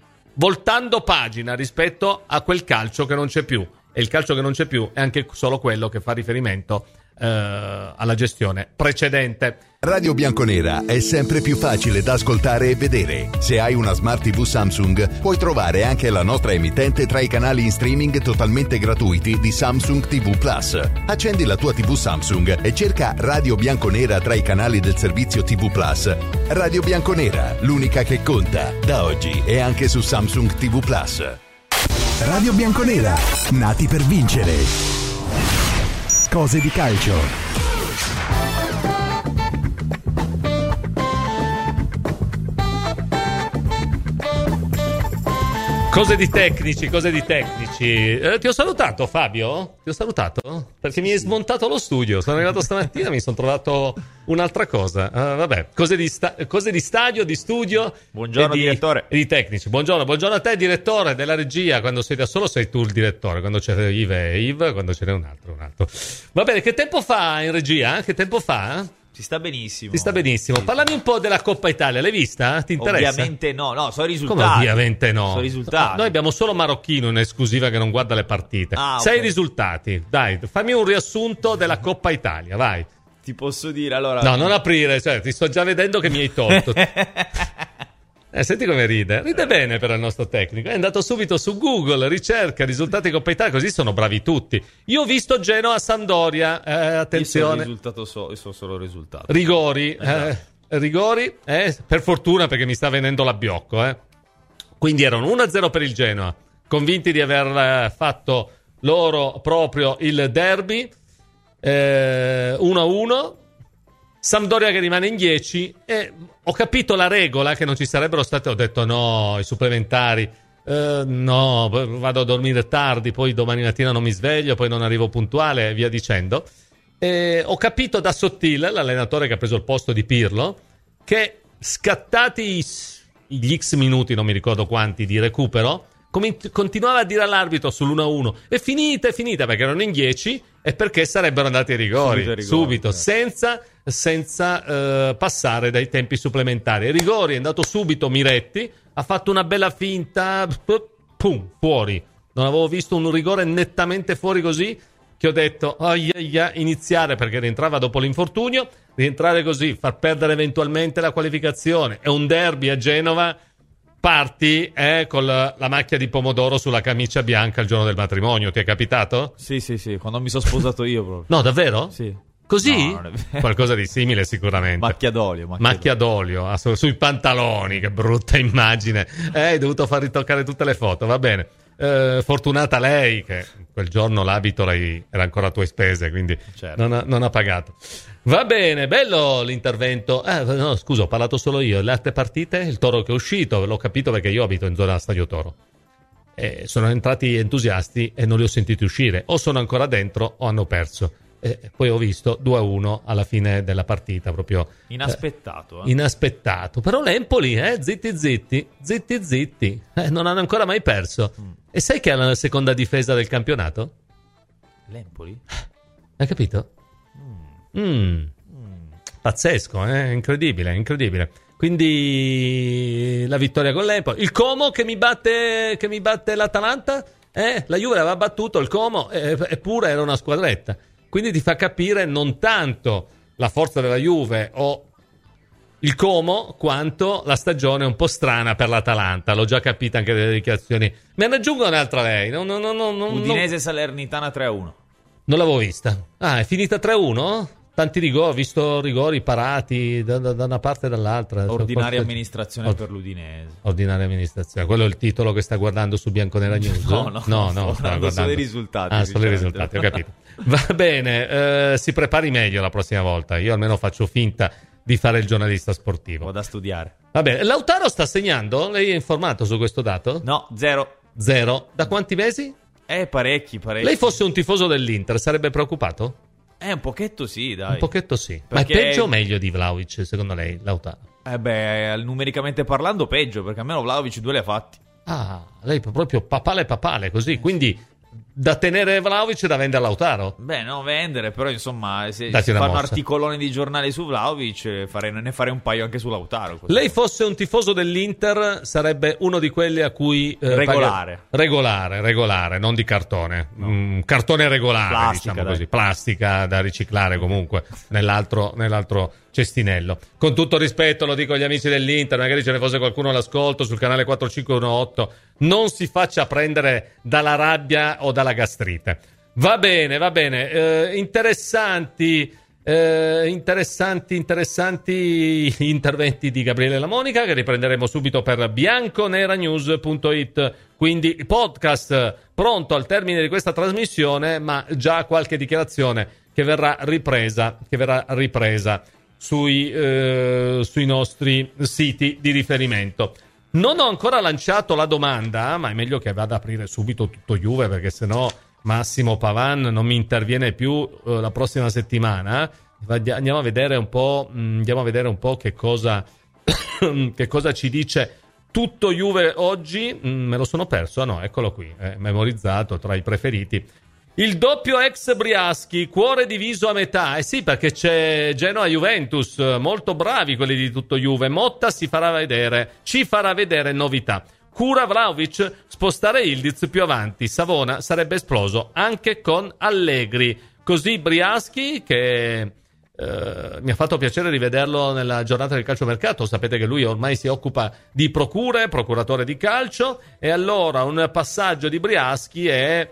voltando pagina rispetto a quel calcio che non c'è più, e il calcio che non c'è più è anche solo quello che fa riferimento eh, alla gestione precedente. Radio Bianconera è sempre più facile da ascoltare e vedere. Se hai una Smart tivù Samsung, puoi trovare anche la nostra emittente tra i canali in streaming totalmente gratuiti di Samsung tivù Plus. Accendi la tua tivù Samsung e cerca Radio Bianconera tra i canali del servizio tivù Plus. Radio Bianconera, l'unica che conta, da oggi e anche su Samsung tivù Plus. Radio Bianconera, nati per vincere. Cose di calcio. Cose di tecnici, cose di tecnici. Eh, ti ho salutato, Fabio? Ti ho salutato? Perché mi hai smontato lo studio. Sono arrivato stamattina e mi sono trovato un'altra cosa. Uh, vabbè, cose di, sta- cose di stadio, di studio. Buongiorno, e di, direttore. E di tecnici. Buongiorno, buongiorno a te, direttore della regia. Quando sei da solo sei tu il direttore. Quando c'è Yves è Yves, quando ce n'è un altro, un altro. Va bene, che tempo fa in regia? Che tempo fa? Si sta benissimo. Si sta benissimo. Sì. Parlami un po' della Coppa Italia, l'hai vista? Ti interessa? Ovviamente no, no, so i risultati. Come ovviamente no? So i risultati. Noi abbiamo solo Marocchino in esclusiva che non guarda le partite. Ah, Sei okay. risultati, dai, fammi un riassunto della Coppa Italia, vai. Ti posso dire, allora... No, non aprire, cioè, ti sto già vedendo che mi hai tolto. Eh, senti come ride. Ride bene per il nostro tecnico. È andato subito su Google, ricerca risultati Coppa Italia, così sono bravi tutti. Io ho visto Genoa-Sampdoria, eh, attenzione. Io so, risultato so, so solo il risultato. Rigori, Esatto. eh, rigori, eh, per fortuna perché mi sta venendo l'abbiocco, eh. Quindi erano uno a zero per il Genoa, convinti di aver eh, fatto loro proprio il derby, eh, uno a uno. Sampdoria che rimane in dieci, e ho capito la regola che non ci sarebbero state, ho detto no, i supplementari, Uh, no, vado a dormire tardi, poi domani mattina non mi sveglio, poi non arrivo puntuale e via dicendo. E ho capito da Sottile, l'allenatore che ha preso il posto di Pirlo, che scattati gli X minuti, non mi ricordo quanti, di recupero, com- continuava a dire all'arbitro sull'uno a uno: è finita, è finita, perché erano in dieci e perché sarebbero andati ai rigori subito, rigori, subito certo. senza, senza uh, passare dai tempi supplementari. Ai rigori è andato subito Miretti, ha fatto una bella finta, pum, fuori. Non avevo visto un rigore nettamente fuori così, che ho detto, oh, yeah, yeah, iniziare, perché rientrava dopo l'infortunio, rientrare così, far perdere eventualmente la qualificazione. È un derby a Genova, parti eh, con la, la macchia di pomodoro sulla camicia bianca il giorno del matrimonio. Ti è capitato? Sì, sì, sì, quando mi sono sposato io proprio. No, davvero? Sì. Così? No, qualcosa di simile sicuramente. Macchia d'olio. Macchia, macchia d'olio, d'olio ass- sui pantaloni, che brutta immagine. Eh, hai dovuto far ritoccare tutte le foto, va bene. Eh, fortunata lei, che quel giorno l'abito lei era ancora a tue spese, quindi certo. non, ha, non ha pagato. Va bene, bello l'intervento. Eh, no, scusa, ho parlato solo io. Le altre partite, il Toro che è uscito, l'ho capito perché io abito in zona Stadio Toro. Eh, sono entrati entusiasti e non li ho sentiti uscire. O sono ancora dentro o hanno perso. E poi ho visto due a uno alla fine della partita, proprio inaspettato eh, eh. inaspettato. Però l'Empoli, eh, zitti zitti zitti zitti eh, non hanno ancora mai perso. mm. E sai che è la seconda difesa del campionato? L'Empoli? Hai capito? Mm. Mm. Mm. Pazzesco, eh? Incredibile, incredibile. Quindi la vittoria con l'Empoli, il Como che mi batte che mi batte l'Atalanta, eh? La Juve aveva battuto il Como, eh, eppure era una squadretta. Quindi ti fa capire non tanto la forza della Juve o il Como, quanto la stagione un po' strana per l'Atalanta. L'ho già capita anche dalle dichiarazioni. Me ne aggiungo un'altra lei. No, no, no, no, no, Udinese Salernitana tre a uno. Non l'avevo vista. Ah, è finita tre a uno? Tanti rigori, ho visto rigori parati da, da, da una parte e dall'altra. Ordinaria amministrazione Or- per l'Udinese. Ordinaria amministrazione. Quello è il titolo che sta guardando su Bianconera News? No, no, no, no, no sto guardando solo i risultati. Ah, solo i risultati, ho capito. Va bene, eh, si prepari meglio la prossima volta. Io almeno faccio finta di fare il giornalista sportivo. Ho da studiare. Va bene, Lautaro sta segnando? Lei è informato su questo dato? No, zero. Zero? Da quanti mesi? Eh, parecchi, parecchi. Lei fosse un tifoso dell'Inter, sarebbe preoccupato? Eh, un pochetto sì, dai. Un pochetto sì. Perché... Ma è peggio o meglio di Vlahovic, secondo lei, Lautaro? Eh beh, numericamente parlando peggio, perché almeno Vlahovic due li ha fatti. Ah, lei proprio papale papale, così, quindi da tenere Vlahovic e da vendere Lautaro? Beh, no, vendere, però insomma, se Dati fanno mossa. articoloni di giornali su Vlahovic, farei, ne farei un paio anche su Lautaro. Così. Lei fosse un tifoso dell'Inter, sarebbe uno di quelli a cui... Eh, regolare. Paga... Regolare, regolare, non di cartone. No. Mm, cartone regolare, plastica, diciamo così. Plastica da riciclare comunque, nell'altro, nell'altro cestinello. Con tutto rispetto lo dico agli amici dell'Inter, magari ce ne fosse qualcuno all'ascolto sul canale quattro cinque uno otto, non si faccia prendere dalla rabbia o dalla gastrite. Va bene, va bene. Eh, interessanti, eh, interessanti, interessanti interventi di Gabriele La Monica, che riprenderemo subito per bianconeranews punto it. Quindi podcast pronto al termine di questa trasmissione, ma già qualche dichiarazione che verrà ripresa, che verrà ripresa sui, eh, sui nostri siti di riferimento. Non ho ancora lanciato la domanda, ma è meglio che vada ad aprire subito tutto Juve, perché sennò Massimo Pavan non mi interviene più eh, la prossima settimana. Andiamo a vedere un po', mh, andiamo a vedere un po' che cosa che cosa ci dice tutto Juve oggi. Mh, me lo sono perso, ah no, eccolo qui, eh, memorizzato tra i preferiti. Il doppio ex Briaschi, cuore diviso a metà. Eh sì, perché c'è Genoa-Juventus, molto bravi quelli di tutto Juve. Motta si farà vedere, ci farà vedere novità. Cura Vlahovic, spostare Ildiz più avanti. Savona sarebbe esploso anche con Allegri. Così Briaschi, che eh, mi ha fatto piacere rivederlo nella giornata del calciomercato. Sapete che lui ormai si occupa di procure, procuratore di calcio. E allora un passaggio di Briaschi è...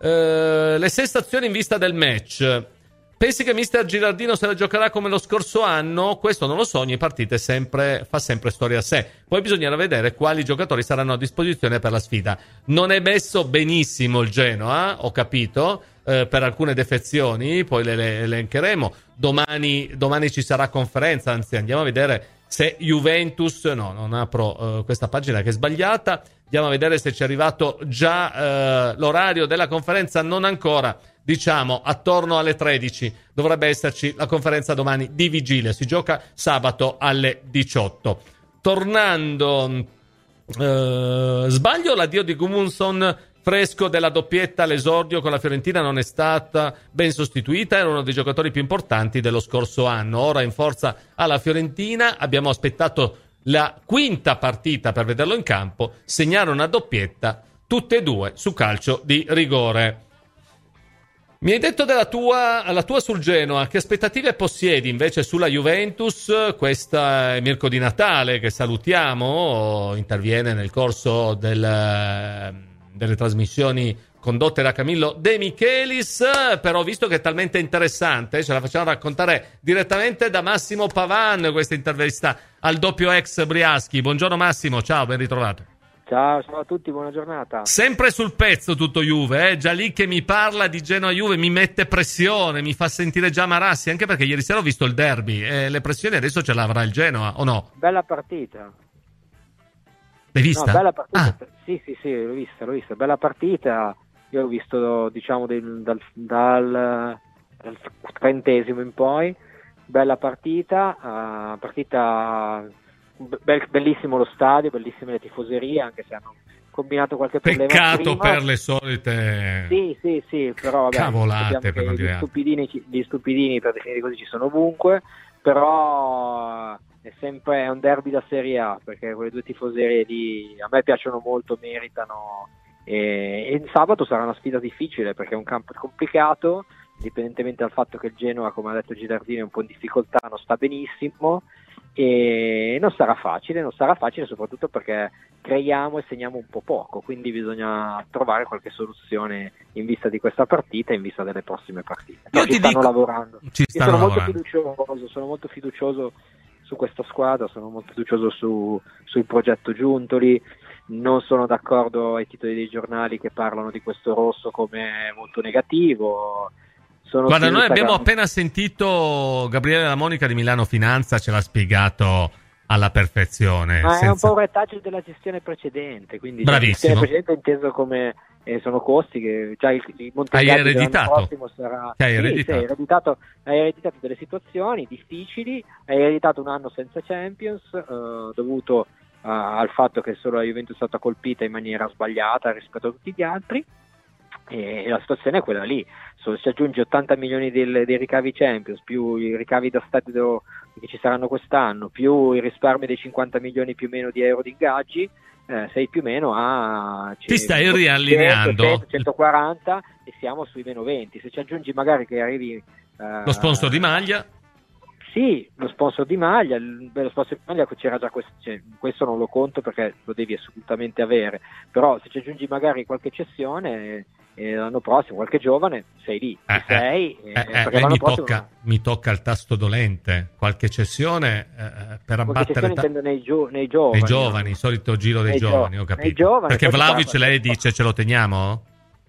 Uh, le sensazioni in vista del match. Pensi che mister Girardino se la giocherà come lo scorso anno? Questo non lo so, ogni partita è sempre, fa sempre storia a sé. Poi bisognerà vedere quali giocatori saranno a disposizione per la sfida. Non è messo benissimo il Genoa, ho capito, uh, per alcune defezioni, poi le, le elencheremo. Domani, domani ci sarà conferenza, anzi andiamo a vedere se Juventus, no, non apro uh, questa pagina che è sbagliata, Andiamo a vedere se ci è arrivato già eh, l'orario della conferenza, non ancora. Diciamo attorno alle tredici dovrebbe esserci la conferenza domani di vigilia, si gioca sabato alle diciotto. Tornando, eh, sbaglio, l'addio di Gudmundsson fresco della doppietta all'esordio con la Fiorentina non è stata ben sostituita, era uno dei giocatori più importanti dello scorso anno, ora in forza alla Fiorentina, abbiamo aspettato la quinta partita per vederlo in campo, segnare una doppietta, tutte e due su calcio di rigore. Mi hai detto della tua, la tua sul Genoa, che aspettative possiedi invece sulla Juventus? Questa è Mirko Di Natale, che salutiamo, interviene nel corso del, delle trasmissioni condotte da Camillo De Michelis, però visto che è talmente interessante, ce la facciamo raccontare direttamente da Massimo Pavan, questa intervista al doppio ex Briaschi. Buongiorno Massimo, ciao, ben ritrovato. Ciao, ciao a tutti, buona giornata. Sempre sul pezzo tutto Juve, eh? Già lì che mi parla di Genoa-Juve mi mette pressione, mi fa sentire già Marassi, anche perché ieri sera ho visto il derby e le pressioni adesso ce l'avrà il Genoa, o no? Bella partita. L'hai vista? No, bella partita. Ah. Sì, sì, sì, l'ho vista, l'ho vista. Bella partita. Io ho visto, diciamo, del, dal, dal, dal trentesimo in poi. Bella partita, uh, partita... Bel, bellissimo lo stadio, bellissime le tifoserie, anche se hanno combinato qualche problema. Peccato prima. per le solite sì, sì, sì, però vabbè, cavolate, per non gli dire altro. stupidini, gli stupidini per definire così ci sono ovunque, però è sempre un derby da Serie A, perché quelle due tifoserie lì a me piacciono molto, meritano, e, e il sabato sarà una sfida difficile perché è un campo complicato, indipendentemente dal fatto che il Genoa, come ha detto Gilardino, è un po' in difficoltà, non sta benissimo, e non sarà facile, non sarà facile soprattutto perché creiamo e segniamo un po' poco, quindi bisogna trovare qualche soluzione in vista di questa partita e in vista delle prossime partite. No, Io ci ti stanno dico, lavorando, ci stanno Io sono lavorando. molto fiducioso, sono molto fiducioso su questa squadra, sono molto fiducioso su, sul progetto Giuntoli. Non sono d'accordo ai titoli dei giornali che parlano di questo rosso come molto negativo. Sono Guarda, noi abbiamo Instagram. appena sentito Gabriele La Monica di Milano Finanza, ce l'ha spiegato alla perfezione. Ma senza... è un po' un retaggio della gestione precedente, quindi la Bravissimo. gestione precedente inteso come eh, sono costi che già il, il Hai Montegaddi dell'anno ereditato. prossimo sarà Che hai sì, ereditato. sì, hai ereditato hai ereditato delle situazioni difficili, hai ereditato un anno senza Champions eh, dovuto uh, al fatto che solo la Juventus è stata colpita in maniera sbagliata rispetto a tutti gli altri, e la situazione è quella lì. Se si aggiunge ottanta milioni del, dei ricavi Champions più i ricavi da stadio che ci saranno quest'anno più il risparmio dei cinquanta milioni più o meno di euro di ingaggi, eh, sei più o meno a Ti stai riallineando cento, centoquaranta e siamo sui meno venti. Se ci aggiungi magari che arrivi eh, lo sponsor di maglia. Sì, lo sponsor di maglia, il- beh, lo sponsor di maglia c'era già questo, cioè, questo non lo conto perché lo devi assolutamente avere, però se ci aggiungi magari qualche cessione eh, l'anno prossimo, qualche giovane, sei lì, ci Eh, sei, eh, eh, eh, perché eh, l'anno mi, prossimo tocca, mi tocca il tasto dolente, qualche cessione eh, per qualche abbattere cessione ta- intendo nei, gio- nei giovani. i giovani, il solito giro dei Nei gio- giovani, ho nei capito. giovani, Perché poi si Vlahovic parla- lei dice ce lo teniamo?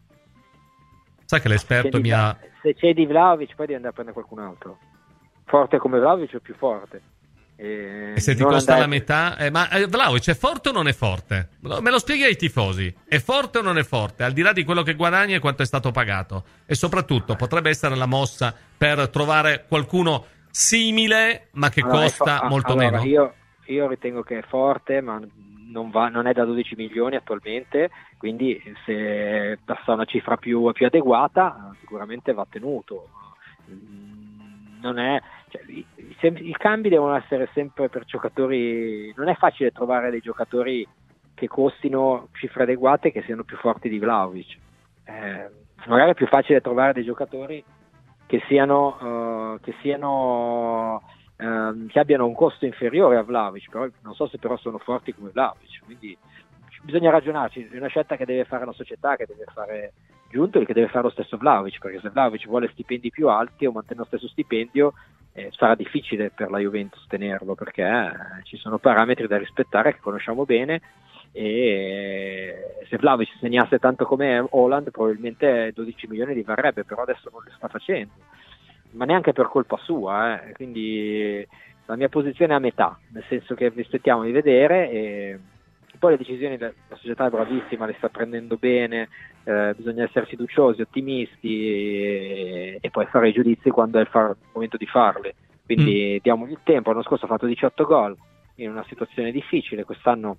Sai che l'esperto Cedi mi Vla- ha... Se cedi Vlahovic poi devi andare a prendere qualcun altro forte come Vlahovic o più forte. E, E se ti non costa andare- la metà... Eh, ma eh, Vlahovic è forte o non è forte? Me lo spieghi ai tifosi. È forte o non è forte? Al di là di quello che guadagna e quanto è stato pagato. E soprattutto potrebbe essere la mossa per trovare qualcuno simile ma che Allora, costa è fo- molto allora, meno. Io, io ritengo che è forte, ma non, va, non è da dodici milioni attualmente, quindi se passa una cifra più, più adeguata sicuramente va tenuto. Non è, cioè, i, i- i cambi devono essere sempre per giocatori, non è facile trovare dei giocatori che costino cifre adeguate e che siano più forti di Vlahovic. Eh, magari è più facile trovare dei giocatori che siano, eh, che siano ehm, che abbiano un costo inferiore a Vlahovic, però non so se però sono forti come Vlahovic, quindi bisogna ragionarci, è una scelta che deve fare la società, che deve fare Giuntoli, che deve fare lo stesso Vlahovic, perché se Vlahovic vuole stipendi più alti o mantenere lo stesso stipendio eh, sarà difficile per la Juventus tenerlo, perché eh, ci sono parametri da rispettare che conosciamo bene, e se Vlahovic segnasse tanto come Haaland probabilmente dodici milioni li varrebbe, però adesso non li sta facendo, ma neanche per colpa sua, eh. Quindi la mia posizione è a metà, nel senso che aspettiamo di vedere e poi le decisioni la, la società è bravissima, le sta prendendo bene, eh, bisogna essere fiduciosi, ottimisti e, e poi fare i giudizi quando è il, far, il momento di farli, quindi mm. diamogli il tempo. L'anno scorso ha fatto diciotto gol in una situazione difficile, quest'anno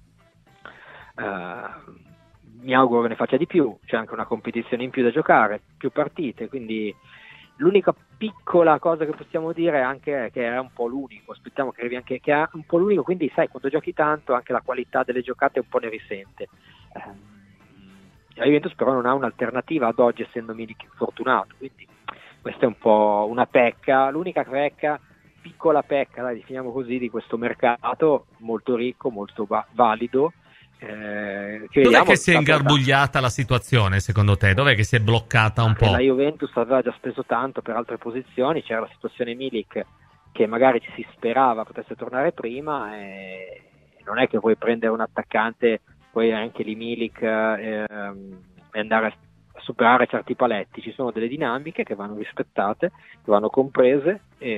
eh, mi auguro che ne faccia di più, c'è anche una competizione in più da giocare, più partite, quindi l'unica piccola cosa che possiamo dire è anche che è un po' l'unico, aspettiamo che arrivi anche che è un po' l'unico, quindi sai, quando giochi tanto anche la qualità delle giocate un po' ne risente. Eh, la Juventus però non ha un'alternativa ad oggi, essendo Milik fortunato, quindi questa è un po' una pecca, l'unica pecca, piccola pecca, dai, definiamo così, di questo mercato molto ricco, molto va- valido. Eh, che Dov'è che si è ingarbugliata la situazione secondo te? Dov'è che si è bloccata un po'? La Juventus aveva già speso tanto per altre posizioni, c'era la situazione Milik che magari ci si sperava potesse tornare prima, e non è che puoi prendere un attaccante, poi anche lì Milik eh, e andare a superare certi paletti. Ci sono delle dinamiche che vanno rispettate, che vanno comprese,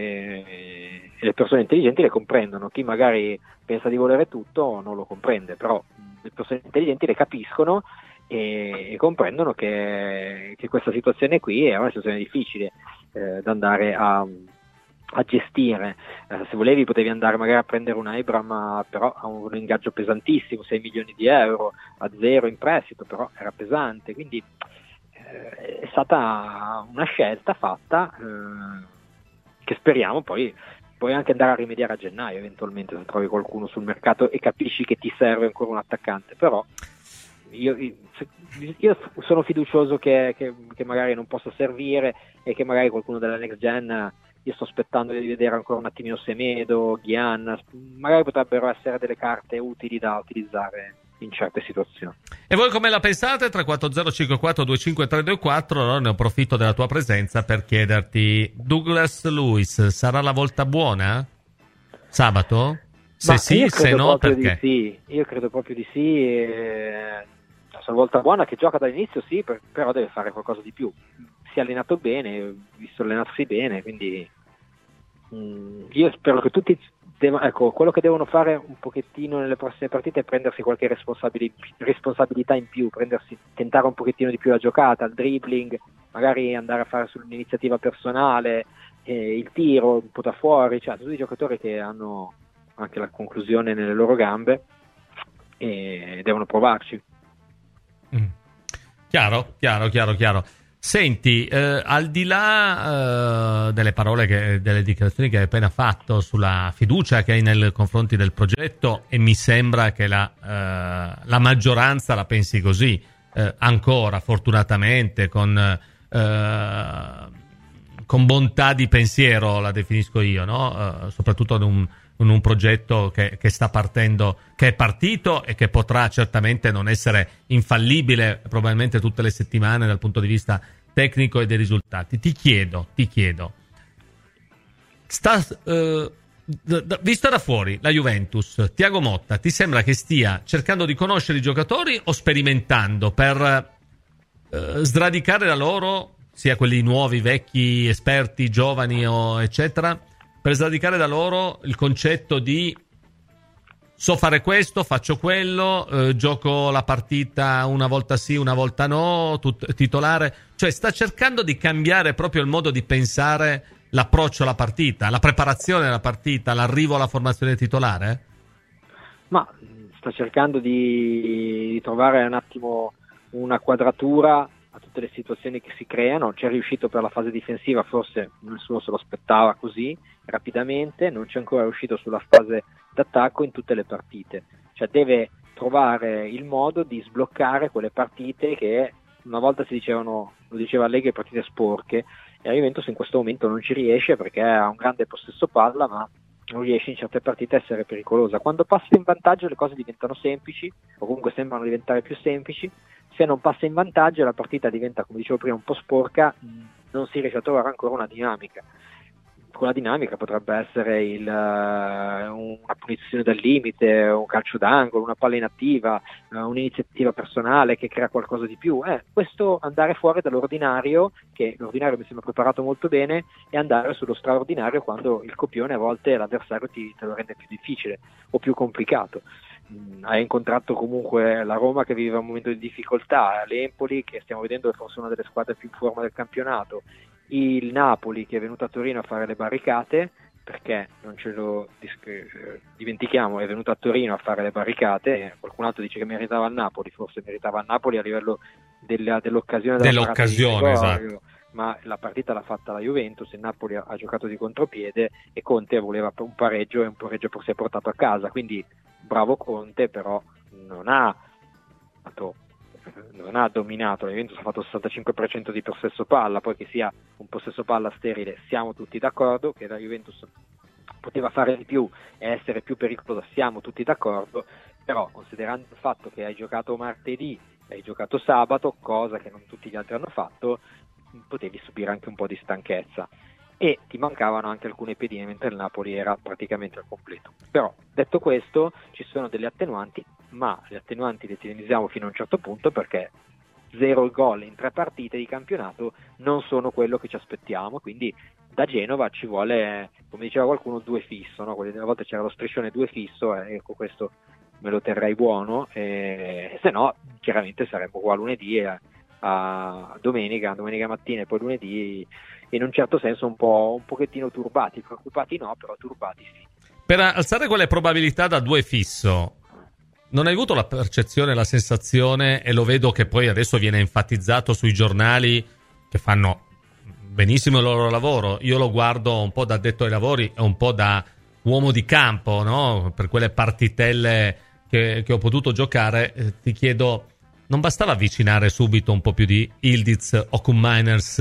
e, e le persone intelligenti le comprendono. Chi magari pensa di volere tutto non lo comprende, però le persone intelligenti le capiscono e, e comprendono che, che questa situazione qui è una situazione difficile eh, da andare a, a gestire. Eh, se volevi potevi andare magari a prendere un Abraham, però ha un ingaggio pesantissimo, sei milioni di euro a zero in prestito, però era pesante, quindi eh, è stata una scelta fatta eh, che speriamo poi puoi anche andare a rimediare a gennaio eventualmente, se trovi qualcuno sul mercato e capisci che ti serve ancora un attaccante. Però io, io sono fiducioso che, che, che magari non possa servire e che magari qualcuno della next gen, io sto aspettando di vedere ancora un attimino Semedo, Ghian, magari potrebbero essere delle carte utili da utilizzare in certe situazioni. E voi come la pensate? tre quattro zero cinque quattro due cinque tre due quattro. Allora ne approfitto della tua presenza per chiederti: Douglas Luiz sarà la volta buona sabato? Se Ma sì, se no, perché? Di sì. Io credo proprio di sì. E... la volta buona che gioca dall'inizio, sì, per... però deve fare qualcosa di più. Si è allenato bene, visto allenarsi bene, quindi mm, io spero che tutti Devo, ecco, quello che devono fare un pochettino nelle prossime partite è prendersi qualche responsabili, responsabilità in più, prendersi, tentare un pochettino di più la giocata, il dribbling, magari andare a fare sull'iniziativa personale, eh, il tiro un po' da fuori, cioè tutti i giocatori che hanno anche la conclusione nelle loro gambe e devono provarci. Mm. Chiaro, chiaro, chiaro, chiaro. Senti, eh, al di là eh, delle parole, che, delle dichiarazioni che hai appena fatto sulla fiducia che hai nei confronti del progetto, e mi sembra che la, eh, la maggioranza la pensi così, eh, ancora fortunatamente, con, eh, con bontà di pensiero la definisco io, no? Eh, soprattutto in un, in un progetto che, che sta partendo, che è partito e che potrà certamente non essere infallibile probabilmente tutte le settimane dal punto di vista tecnico e dei risultati. Ti chiedo, ti chiedo, sta, eh, d- d- vista da fuori la Juventus, Thiago Motta, ti sembra che stia cercando di conoscere i giocatori o sperimentando per eh, sradicare da loro, sia quelli nuovi, vecchi, esperti, giovani o eccetera, per sradicare da loro il concetto di so fare questo, faccio quello, eh, gioco la partita una volta sì, una volta no, tut- titolare, cioè sta cercando di cambiare proprio il modo di pensare, l'approccio alla partita, la preparazione della partita, l'arrivo alla formazione titolare? Ma sta cercando di, di trovare un attimo una quadratura a tutte le situazioni che si creano. C'è riuscito per la fase difensiva, forse nessuno se lo aspettava così rapidamente, non c'è ancora riuscito sulla fase d'attacco in tutte le partite, cioè deve trovare il modo di sbloccare quelle partite che una volta si dicevano, lo diceva Allegri, partite sporche, e la Juventus in questo momento non ci riesce perché ha un grande possesso palla ma non riesce in certe partite a essere pericolosa. Quando passa in vantaggio le cose diventano semplici, o comunque sembrano diventare più semplici. Se non passa in vantaggio la partita diventa, come dicevo prima, un po' sporca, non si riesce a trovare ancora una dinamica. Quella dinamica potrebbe essere il, uh, una punizione dal limite, un calcio d'angolo, una palla inattiva, uh, un'iniziativa personale che crea qualcosa di più. Eh, questo andare fuori dall'ordinario, che l'ordinario mi sembra preparato molto bene, e andare sullo straordinario quando il copione a volte l'avversario ti, te lo rende più difficile o più complicato. hai incontrato comunque la Roma che viveva un momento di difficoltà, l'Empoli che stiamo vedendo è forse una delle squadre più in forma del campionato, il Napoli che è venuto a Torino a fare le barricate, perché non ce lo dimentichiamo, è venuto a Torino a fare le barricate, qualcun altro dice che meritava il Napoli, forse meritava il Napoli a livello della, dell'occasione della dell'occasione, esatto. Ma la partita l'ha fatta la Juventus, il Napoli ha, ha giocato di contropiede e Conte voleva un pareggio e un pareggio si è portato a casa, quindi bravo Conte, però non ha non ha dominato, la Juventus ha fatto il sessantacinque per cento di possesso palla, poi che sia un possesso palla sterile siamo tutti d'accordo, che la Juventus poteva fare di più e essere più pericolosa siamo tutti d'accordo, però considerando il fatto che hai giocato martedì e hai giocato sabato, cosa che non tutti gli altri hanno fatto, potevi subire anche un po' di stanchezza e ti mancavano anche alcune pedine mentre il Napoli era praticamente al completo. Però detto questo ci sono delle attenuanti, ma le attenuanti le utilizziamo fino a un certo punto, perché zero gol in tre partite di campionato non sono quello che ci aspettiamo, quindi da Genova ci vuole, come diceva qualcuno, due fisso, no? Una volta c'era lo striscione due fisso, e ecco questo me lo terrei buono, e se no chiaramente saremmo qua lunedì e a domenica, domenica mattina e poi lunedì, in un certo senso un po' un pochettino turbati, preoccupati no, però turbati sì. Per alzare quelle probabilità da due fisso, non hai avuto la percezione, la sensazione, e lo vedo che poi adesso viene enfatizzato sui giornali che fanno benissimo il loro lavoro, io lo guardo un po' da addetto ai lavori e un po' da uomo di campo, no? Per quelle partitelle che, che ho potuto giocare, eh, ti chiedo, non bastava avvicinare subito un po' più di Ildiz o Koopmeiners,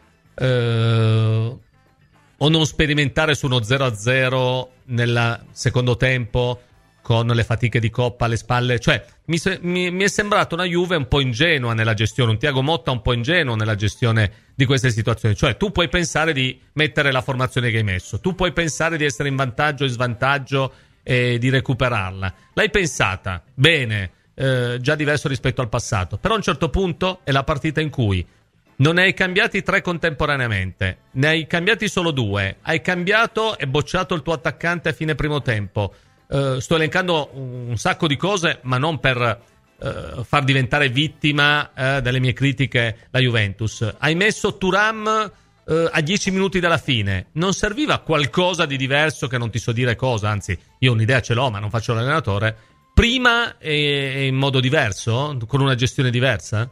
eh, o non sperimentare su uno zero a zero nel secondo tempo con le fatiche di Coppa alle spalle? Cioè mi, mi, mi è sembrato una Juve un po' ingenua nella gestione, un Thiago Motta un po' ingenuo nella gestione di queste situazioni. Cioè tu puoi pensare di mettere la formazione che hai messo, tu puoi pensare di essere in vantaggio e svantaggio e di recuperarla, l'hai pensata bene, Eh, già diverso rispetto al passato, però a un certo punto è la partita in cui non ne hai cambiati tre contemporaneamente, ne hai cambiati solo due, hai cambiato e bocciato il tuo attaccante a fine primo tempo. Eh, sto elencando un sacco di cose, ma non per eh, far diventare vittima eh, delle mie critiche la Juventus. Hai messo Thuram eh, a dieci minuti dalla fine, non serviva qualcosa di diverso, che non ti so dire cosa, anzi io un'idea ce l'ho ma non faccio l'allenatore, prima e in modo diverso, con una gestione diversa?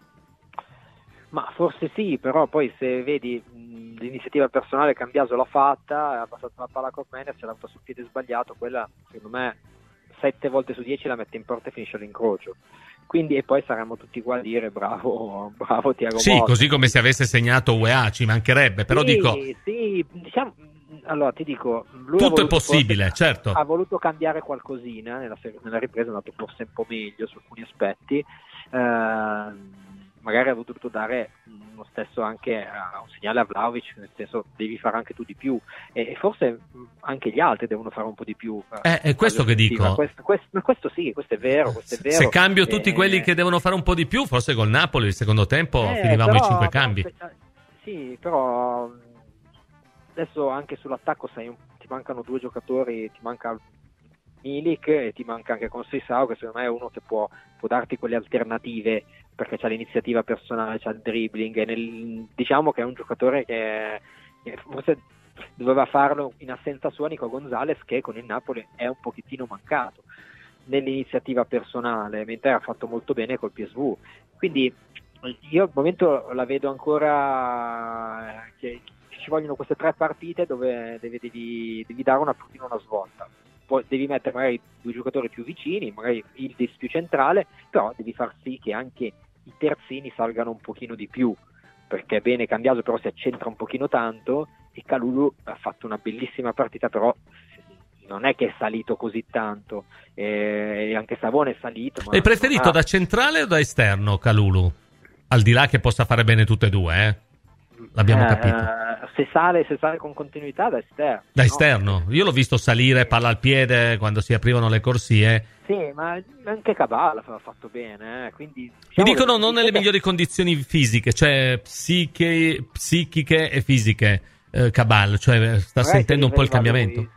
Ma forse sì, però poi se vedi mh, l'iniziativa personale Cambiaso l'ha fatta, ha passato la palla a Koopmeiners, ce l'ha avuta sul piede sbagliato, quella secondo me sette volte su dieci la mette in porta e finisce all'incrocio. Quindi e poi saremmo tutti qua a dire bravo, bravo Thiago Motta. Sì, così come se avesse segnato U E A, ci mancherebbe, però sì, dico... Sì, diciamo... Allora ti dico, lui tutto è possibile, forse, certo. Ha voluto cambiare qualcosina nella, nella ripresa, è andato forse un po' meglio su alcuni aspetti, eh, magari ha voluto dare uno stesso anche uh, un segnale a Vlahovic, nel senso devi fare anche tu di più, e, e forse anche gli altri devono fare un po' di più. Uh, eh, è questo che dico. Questo, questo, ma questo sì, questo è vero, questo è vero. Se cambio tutti eh, quelli che devono fare un po' di più, forse col Napoli il secondo tempo eh, finivamo però, i cinque cambi. Sì, però adesso anche sull'attacco sai, ti mancano due giocatori, ti manca Milik e ti manca anche Conceição, che secondo me è uno che può, può darti quelle alternative, perché c'ha l'iniziativa personale, c'ha il dribbling, e nel, diciamo che è un giocatore che, che forse doveva farlo in assenza sua Nico Gonzalez, che con il Napoli è un pochettino mancato nell'iniziativa personale, mentre ha fatto molto bene col P S V. Quindi io al momento la vedo ancora che ci vogliono queste tre partite dove devi, devi, devi dare una pochino una svolta, poi devi mettere magari due giocatori più vicini, magari il dis più centrale, però devi far sì che anche i terzini salgano un pochino di più, perché bene Cambiaso però si accentra un pochino tanto, e Kalulu ha fatto una bellissima partita, però non è che è salito così tanto, e anche Savone è salito. Ma hai preferito ha... da centrale o da esterno Kalulu? Al di là che possa fare bene tutte e due, eh? L'abbiamo eh, capito. Se sale, se sale con continuità da esterno. Da no? esterno? Io l'ho visto salire palla al piede quando si aprivano le corsie. Sì, ma anche Cabal ha fatto bene, eh? Quindi diciamo mi dicono che... non nelle migliori condizioni fisiche, cioè psiche, psichiche e fisiche, eh, Cabal, cioè sta magari sentendo un po' il cambiamento. Lui,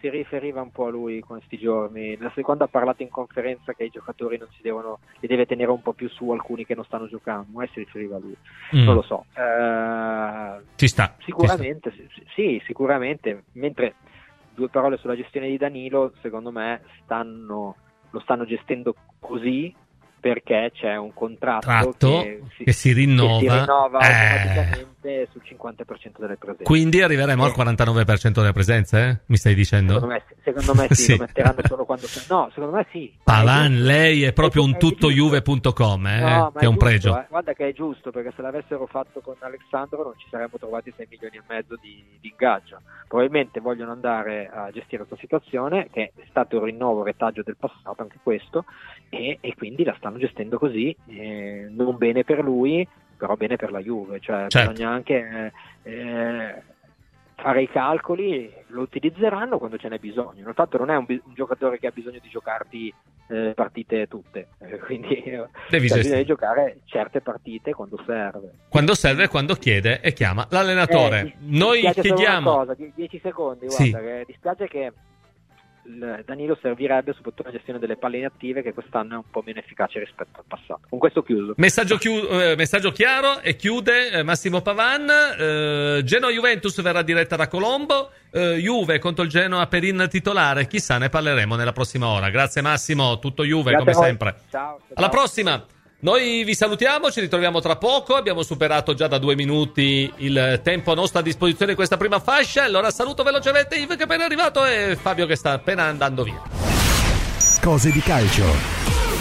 si riferiva un po' a lui in questi giorni. La seconda ha parlato in conferenza che i giocatori non si devono, li deve tenere un po' più su alcuni che non stanno giocando, e si riferiva a lui. Mm. Non lo so. Eh, ci sta. Sicuramente, ci sta. Sì, sì, sicuramente. Mentre due parole sulla gestione di Danilo, secondo me stanno lo stanno gestendo così perché c'è un contratto Tratto che si, che si rinnova, che si rinnova eh. automaticamente sul cinquanta per cento delle presenze. Quindi arriveremo eh. al quarantanove per cento delle presenze, eh? Mi stai dicendo? Secondo me, secondo me sì, sì, lo metteranno solo quando... No, secondo me sì. Pavan, lei è proprio è, un tutto juve punto com, eh? No, che è un giusto, pregio. Eh. Guarda che è giusto, perché se l'avessero fatto con Alessandro non ci saremmo trovati sei milioni e mezzo di, di ingaggio. Probabilmente vogliono andare a gestire questa situazione, che è stato un rinnovo, un retaggio del passato, anche questo, e, e quindi la stanno gestendo così, eh, non bene per lui, però bene per la Juve, cioè certo. bisogna anche eh, fare i calcoli, lo utilizzeranno quando ce n'è bisogno. Intanto non è un, un giocatore che ha bisogno di giocarti eh, partite tutte, eh, quindi eh, Devi cioè, bisogna giocare certe partite quando serve. Quando serve, quando chiede e chiama l'allenatore. Eh, Noi chiediamo... Una cosa, dieci secondi, guarda, sì. che dispiace che Danilo servirebbe soprattutto nella gestione delle palle inattive, che quest'anno è un po' meno efficace rispetto al passato. Con questo chiuso. Messaggio, chiu- eh, messaggio chiaro e chiude eh, Massimo Pavan. eh, Genoa-Juventus verrà diretta da Colombo, eh, Juve contro il Genoa Perin titolare, chissà, ne parleremo nella prossima ora. Grazie Massimo, tutto Juve. Grazie come sempre. Ciao, ciao. Alla prossima. Noi vi salutiamo, ci ritroviamo tra poco, abbiamo superato già da due minuti il tempo a nostra disposizione in questa prima fascia, allora saluto velocemente Yves che è appena arrivato e Fabio che sta appena andando via. Cose di calcio.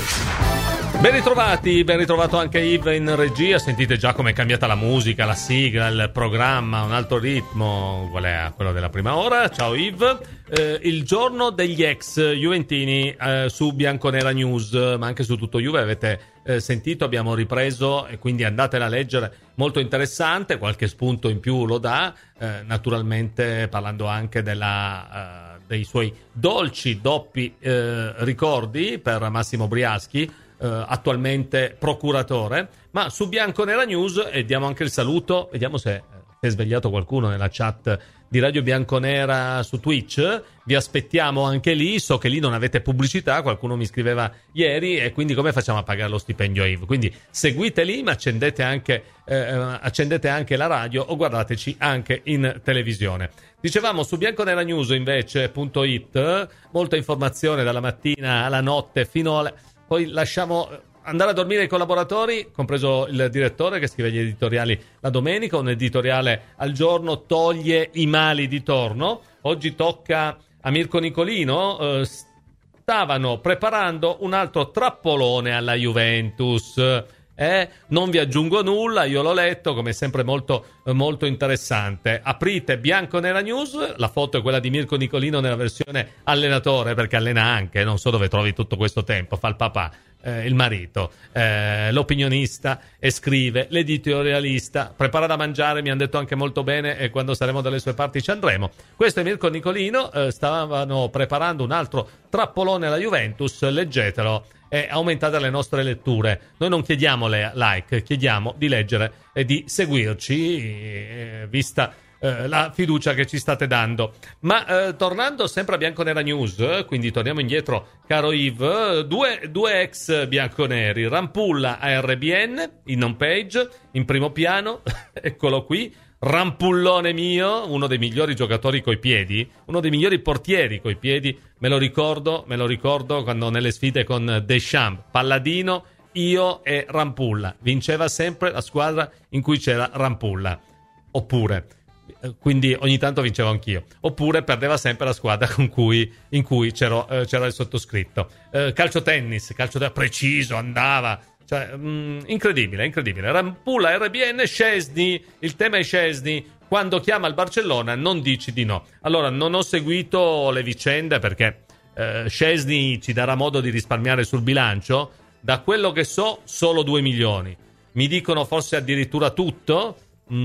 Ben ritrovati, ben ritrovato anche Yves in regia, sentite già come è cambiata la musica, la sigla, il programma, un altro ritmo uguale a quello della prima ora. Ciao Yves. Eh, il giorno degli ex juventini eh, su Bianconera News, ma anche su Tutto Juve avete eh, sentito, abbiamo ripreso e quindi andatela a leggere, molto interessante, qualche spunto in più lo dà, eh, naturalmente parlando anche della, eh, dei suoi dolci doppi eh, ricordi per Massimo Briaschi, Uh, attualmente procuratore, ma su Bianconera News, e diamo anche il saluto, vediamo se si è svegliato qualcuno nella chat di Radio Bianconera su Twitch, vi aspettiamo anche lì, so che lì non avete pubblicità, qualcuno mi scriveva ieri, e quindi come facciamo a pagare lo stipendio a Yves? Quindi seguite lì, ma accendete anche, eh, accendete anche la radio o guardateci anche in televisione. Dicevamo su bianconera news invece punto it, molta informazione dalla mattina alla notte fino alle... Poi lasciamo andare a dormire i collaboratori, compreso il direttore che scrive gli editoriali la domenica, un editoriale al giorno toglie i mali di torno. Oggi tocca a Mirko Nicolino, eh, stavano preparando un altro trappolone alla Juventus. Eh, non vi aggiungo nulla, io l'ho letto, come sempre molto, molto interessante. Aprite Bianconera News, la foto è quella di Mirko Nicolino nella versione allenatore, perché allena anche, non so dove trovi tutto questo tempo, fa il papà, eh, il marito, eh, l'opinionista, e scrive, l'editorialista, prepara da mangiare, mi hanno detto anche molto bene, e quando saremo dalle sue parti ci andremo. Questo è Mirko Nicolino, eh, stavano preparando un altro trappolone alla Juventus, leggetelo e aumentate le nostre letture. Noi non chiediamo le like, chiediamo di leggere e di seguirci, eh, vista eh, la fiducia che ci state dando. Ma eh, tornando sempre a Bianconera News, eh, quindi torniamo indietro, caro Yves, due, due ex bianconeri, Rampulla a R B N, in home page, in primo piano, eccolo qui, Rampullone mio, uno dei migliori giocatori coi piedi, uno dei migliori portieri coi piedi, me lo ricordo, me lo ricordo quando nelle sfide con Deschamps, Palladino, io e Rampulla, vinceva sempre la squadra in cui c'era Rampulla, oppure, quindi ogni tanto vincevo anch'io, oppure perdeva sempre la squadra con cui, in cui c'era, eh, c'era il sottoscritto. Eh, calcio tennis, calcio da preciso, andava... Cioè, mh, incredibile, incredibile. Rampulla, R B N, Szczesny, il tema è Szczesny, quando chiama il Barcellona non dici di no. Allora, non ho seguito le vicende perché eh, Szczesny ci darà modo di risparmiare sul bilancio. Da quello che so, solo due milioni. Mi dicono forse addirittura tutto.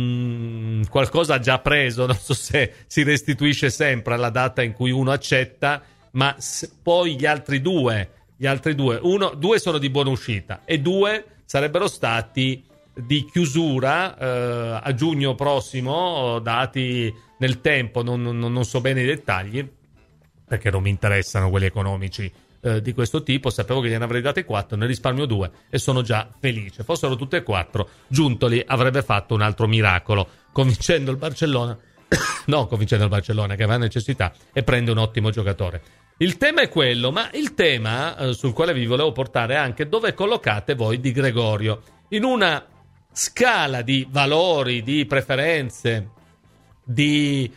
Mm, qualcosa ha già preso, non so se si restituisce sempre alla data in cui uno accetta, ma se, poi gli altri due... Gli altri due, uno, due sono di buona uscita e due sarebbero stati di chiusura eh, a giugno prossimo, dati nel tempo, non, non, non so bene i dettagli, perché non mi interessano quelli economici eh, di questo tipo. Sapevo che gliene avrei date quattro, ne risparmio due e sono già felice. Fossero tutte e quattro, Giuntoli avrebbe fatto un altro miracolo, convincendo il Barcellona no, convincendo il Barcellona che aveva necessità e prende un ottimo giocatore. Il tema è quello, ma il tema eh, sul quale vi volevo portare è anche dove collocate voi Di Gregorio in una scala di valori, di preferenze, di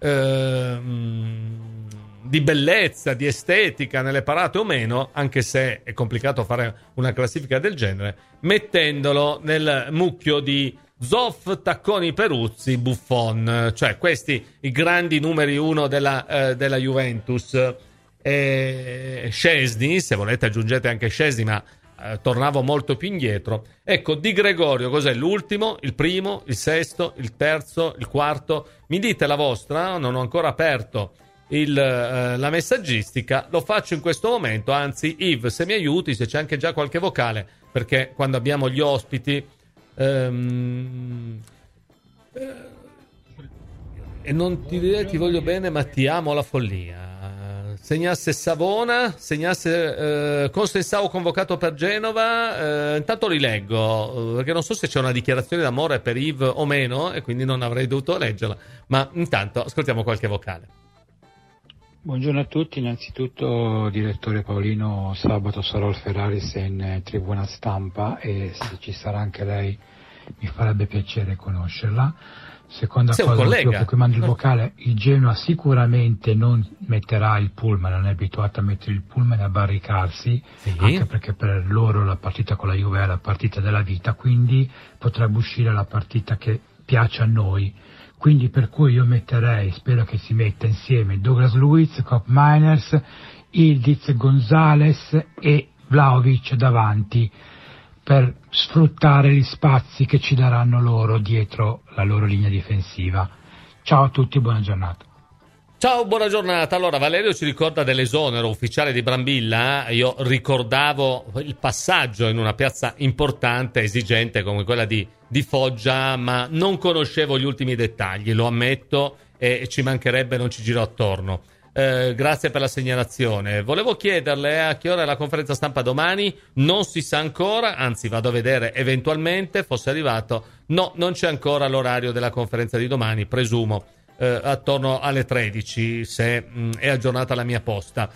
ehm, di bellezza, di estetica nelle parate o meno, anche se è complicato fare una classifica del genere, mettendolo nel mucchio di Zoff, Tacconi, Peruzzi, Buffon, cioè questi i grandi numeri uno della, eh, della Juventus. E Szczesny, se volete aggiungete anche Szczesny, ma eh, tornavo molto più indietro. Ecco, Di Gregorio cos'è? L'ultimo, il primo, il sesto, il terzo, il quarto? Mi dite la vostra? Non ho ancora aperto il, eh, la messaggistica, lo faccio in questo momento. Anzi, Yves, se mi aiuti, se c'è anche già qualche vocale, perché quando abbiamo gli ospiti ehm, eh, e non ti direi ti voglio bene ma ti amo la follia, segnasse Savona, segnasse eh, Consensao convocato per Genova. Eh, intanto rileggo, perché non so se c'è una dichiarazione d'amore per Yves o meno, e quindi non avrei dovuto leggerla, ma intanto ascoltiamo qualche vocale. Buongiorno a tutti, innanzitutto direttore Paolino, sabato sarò al Ferraris in tribuna stampa e se ci sarà anche lei mi farebbe piacere conoscerla. Seconda Sei cosa, un collega. perché mando il vocale, il Genoa sicuramente non metterà il pullman, non è abituato a mettere il pullman e a barricarsi, sì, anche perché per loro la partita con la Juve è la partita della vita, quindi potrebbe uscire la partita che piace a noi. Quindi per cui io metterei, spero che si metta insieme Douglas Luiz, Kopp Miners, Ildiz, Gonzalez e Vlahovic davanti per sfruttare gli spazi che ci daranno loro dietro la loro linea difensiva. Ciao a tutti, buona giornata. Ciao, buona giornata. Allora, Valerio ci ricorda dell'esonero ufficiale di Brambilla. Io ricordavo il passaggio in una piazza importante, esigente come quella di, di Foggia, ma non conoscevo gli ultimi dettagli, lo ammetto, e ci mancherebbe, non ci giro attorno. Eh, grazie per la segnalazione. Volevo chiederle a che ora è la conferenza stampa domani. Non si sa ancora, anzi vado a vedere eventualmente, fosse arrivato. No, non c'è ancora l'orario della conferenza di domani, presumo eh, attorno alle tredici, se mh, è aggiornata la mia posta.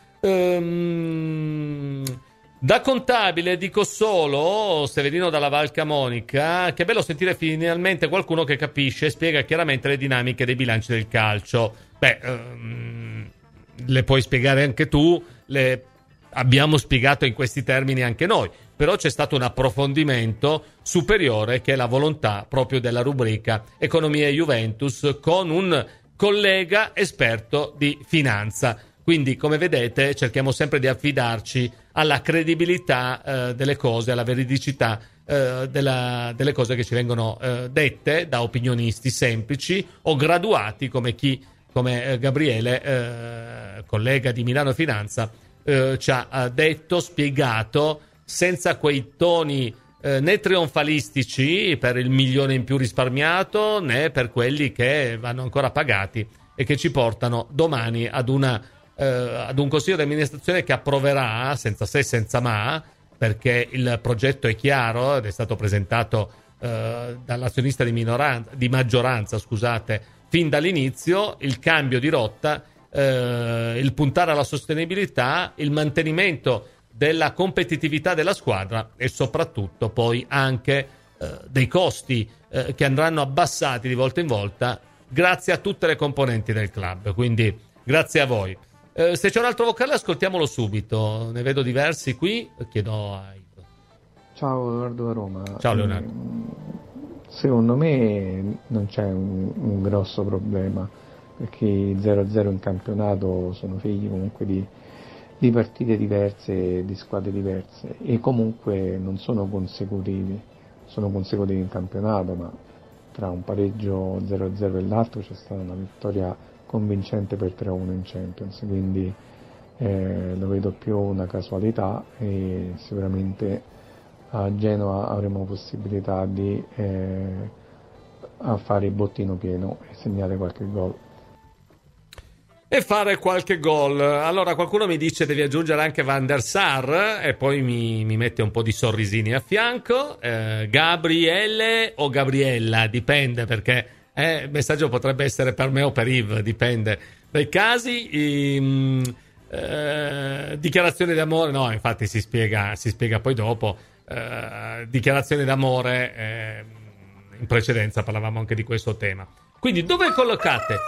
Ehm... Da contabile dico solo, Severino dalla Val Camonica, che è bello sentire finalmente qualcuno che capisce e spiega chiaramente le dinamiche dei bilanci del calcio. Beh, ehm, le puoi spiegare anche tu, le abbiamo spiegato in questi termini anche noi, però c'è stato un approfondimento superiore che è la volontà proprio della rubrica Economia e Juventus con un collega esperto di finanza. Quindi, come vedete, cerchiamo sempre di affidarci alla credibilità eh, delle cose, alla veridicità eh, della, delle cose che ci vengono eh, dette da opinionisti semplici o graduati come chi, come eh, Gabriele, eh, collega di Milano Finanza, eh, ci ha detto, spiegato, senza quei toni eh, né trionfalistici per il milione in più risparmiato, né per quelli che vanno ancora pagati e che ci portano domani ad una Uh, ad un consiglio di amministrazione che approverà senza se e senza ma, perché il progetto è chiaro ed è stato presentato uh, dall'azionista di, minoranza, di maggioranza scusate, fin dall'inizio, il cambio di rotta, uh, il puntare alla sostenibilità, il mantenimento della competitività della squadra e soprattutto poi anche uh, dei costi uh, che andranno abbassati di volta in volta grazie a tutte le componenti del club, quindi grazie a voi. Uh, se c'è un altro vocale ascoltiamolo subito, ne vedo diversi qui, chiedo a Ivo. Ciao Leonardo da Roma. Ciao Leonardo. Secondo me non c'è un, un grosso problema, perché i zero a zero in campionato sono figli comunque di, di partite diverse, di squadre diverse, e comunque non sono consecutivi, sono consecutivi in campionato, ma tra un pareggio zero a zero e l'altro c'è stata una vittoria convincente per tre a uno in Champions, quindi eh, lo vedo più una casualità, e sicuramente a Genova avremo possibilità di eh, a fare il bottino pieno e segnare qualche gol. e fare qualche gol. Allora qualcuno mi dice devi aggiungere anche Van der Sar e poi mi, mi mette un po' di sorrisini a fianco. eh, Gabriele o Gabriella, dipende, perché eh, il messaggio potrebbe essere per me o per Yves, dipende dai casi. I, eh, dichiarazioni d'amore, no, infatti si spiega, si spiega poi dopo. eh, dichiarazioni d'amore, eh, in precedenza parlavamo anche di questo tema. Quindi dove collocate?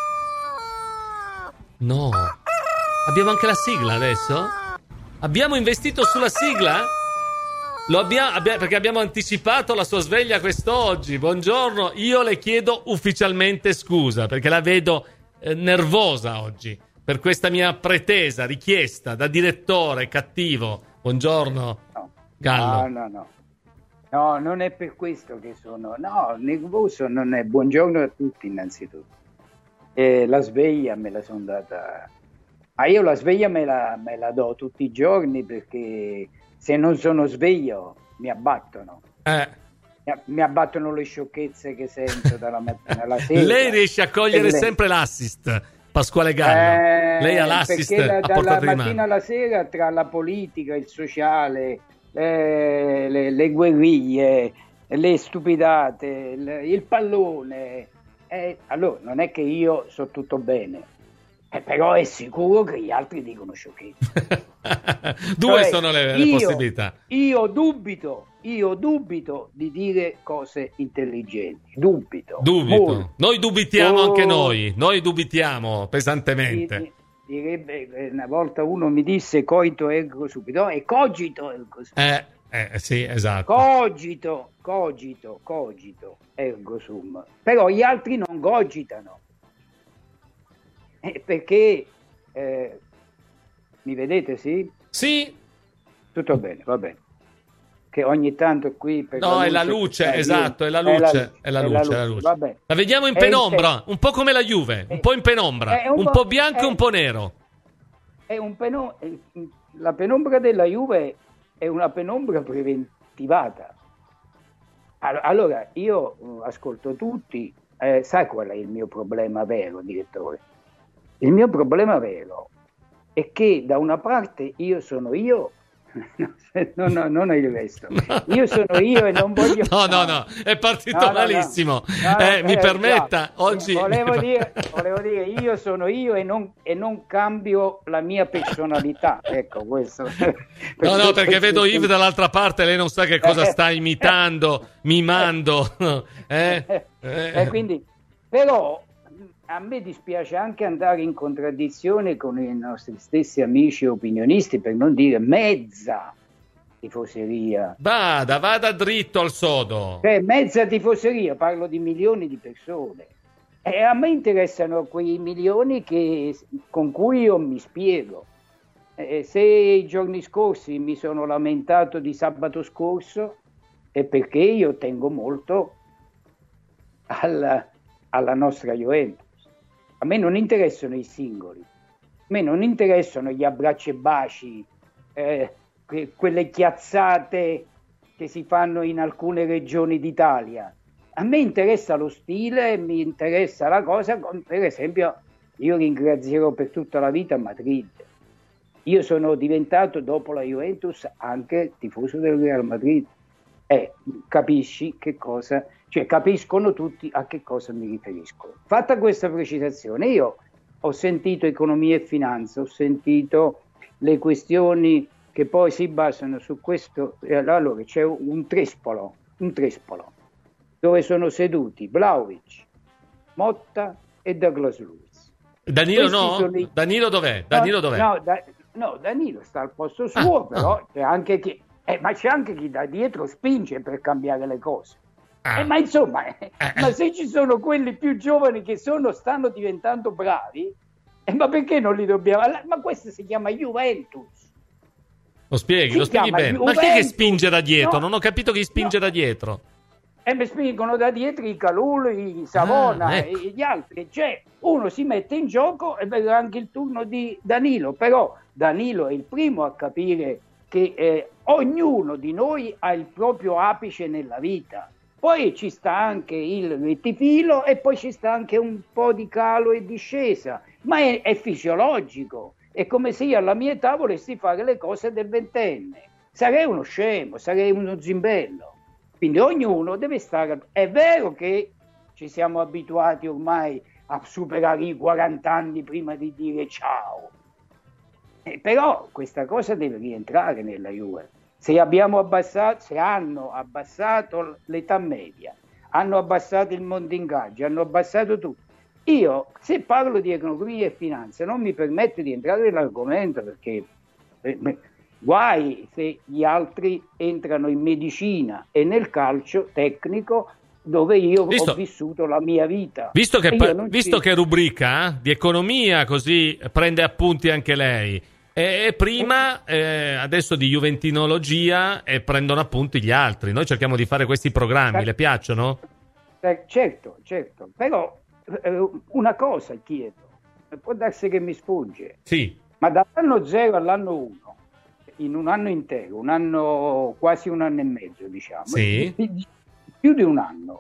No, abbiamo anche la sigla adesso? Abbiamo investito sulla sigla? Lo abbiamo, abbia, perché abbiamo anticipato la sua sveglia quest'oggi. Buongiorno, io le chiedo ufficialmente scusa perché la vedo eh, nervosa oggi per questa mia pretesa, richiesta da direttore cattivo. Buongiorno, no. Gallo. No, no, no. No, non è per questo che sono... No, nervoso non è... Buongiorno a tutti innanzitutto. E la sveglia me la sono data... Ah, io la sveglia me la, me la do tutti i giorni perché se non sono sveglio mi abbattono. Eh. Mi, mi abbattono le sciocchezze che sento dalla mattina alla sera. Lei riesce a cogliere le... sempre l'assist, Pasquale Gallo. Eh, Lei ha l'assist perché da, a portata di dalla mano. mattina alla sera tra la politica, il sociale, le, le, le guerriglie, le stupidate, il, il pallone... Eh, allora, non è che io so tutto bene, eh, però è sicuro che gli altri dicono sciocchezze. Due cioè, sono le, le io, possibilità. Io dubito, io dubito di dire cose intelligenti. Dubito. Dubito. Molto. Noi dubitiamo oh, anche noi. Noi dubitiamo pesantemente. Di, direbbe, una volta uno mi disse coito ergo subito, e cogito ergo subito. Eh. Eh sì, esatto. Cogito, cogito, cogito, ergo sum. Però gli altri non cogitano. Eh, perché, eh, mi vedete, sì? Sì. Tutto bene, va bene. Che ogni tanto qui... Per no, la è la luce, io, esatto, è la luce, è la luce, è la luce. È la luce. Va bene. La vediamo in penombra, un po' come la Juve, un po' in penombra, un, un po', po' bianco è, e un po' nero. È un peno, la penombra della Juve è una penombra preventivata. Allora, io ascolto tutti, eh, sai qual è il mio problema vero, direttore? Il mio problema vero è che da una parte io sono io, no, no, non è il resto, io sono io e non voglio... No, no, no, è partito no, malissimo, no, no. No, eh, mi eh, permetta, no. oggi... Volevo dire, volevo dire, io sono io e non, e non cambio la mia personalità, ecco questo. No, no, perché vedo Yves dall'altra parte, lei non sa che cosa sta imitando, mimando. Eh? Eh. E quindi, però... A me dispiace anche andare in contraddizione con i nostri stessi amici opinionisti, per non dire mezza tifoseria. Vada, vada dritto al sodo. Cioè, mezza tifoseria, parlo di milioni di persone. E a me interessano quei milioni che, con cui io mi spiego. E se i giorni scorsi mi sono lamentato di sabato scorso, è perché io tengo molto alla, alla nostra Juventus. A me non interessano i singoli, a me non interessano gli abbracci e baci, eh, que- quelle chiazzate che si fanno in alcune regioni d'Italia. A me interessa lo stile, mi interessa la cosa, per esempio io ringrazierò per tutta la vita Madrid. Io sono diventato dopo la Juventus anche tifoso del Real Madrid. Eh, capisci che cosa... Cioè capiscono tutti a che cosa mi riferisco. Fatta questa precisazione, io ho sentito economia e finanza, ho sentito le questioni che poi si basano su questo. Allora c'è un trespolo, un trespolo, dove sono seduti Vlahovic, Motta e Douglas Luiz. Danilo Questi no? I... Danilo dov'è? Danilo dov'è? No, da... no, Danilo sta al posto suo, ah, però ah. c'è anche chi... Eh, ma c'è anche chi da dietro spinge per cambiare le cose. Ah. Eh, ma insomma, eh, eh, ma se ci sono quelli più giovani che sono, stanno diventando bravi, eh, ma perché non li dobbiamo? Ma questo si chiama Juventus. Lo spieghi, si lo spieghi bene. Juventus. Ma chi è che spinge da dietro? No. Non ho capito chi spinge no. da dietro. E eh, mi spingono da dietro i Kalulu, i Savona ah, ecco. e gli altri. Cioè, uno si mette in gioco e verrà anche il turno di Danilo. Però Danilo è il primo a capire che eh, ognuno di noi ha il proprio apice nella vita. Poi ci sta anche il rettifilo e poi ci sta anche un po' di calo e discesa. ma è, è fisiologico. È come se io alla mia età volessi fare le cose del ventenne. Sarei uno scemo, sarei uno zimbello. Quindi ognuno deve stare... È vero che ci siamo abituati ormai a superare i quaranta anni prima di dire ciao. Eh, però questa cosa deve rientrare nella Juve. Se abbiamo abbassato, se hanno abbassato l'età media, hanno abbassato il mondo ingaggio, hanno abbassato tutto. Io, se parlo di economia e finanza, non mi permetto di entrare nell'argomento, perché eh, guai se gli altri entrano in medicina e nel calcio tecnico, dove io visto, ho vissuto la mia vita. Visto che, pa- visto ci... che rubrica eh, di economia, così prende appunti anche lei, e, e prima eh, adesso di juventinologia e prendono appunti gli altri. Noi cerchiamo di fare questi programmi, eh, le piacciono? Eh, certo, certo, però eh, una cosa chiedo, può darsi che mi sfugge, sì. Ma dall'anno zero all'anno uno, in un anno intero, un anno, quasi un anno e mezzo, diciamo, sì. più di un anno,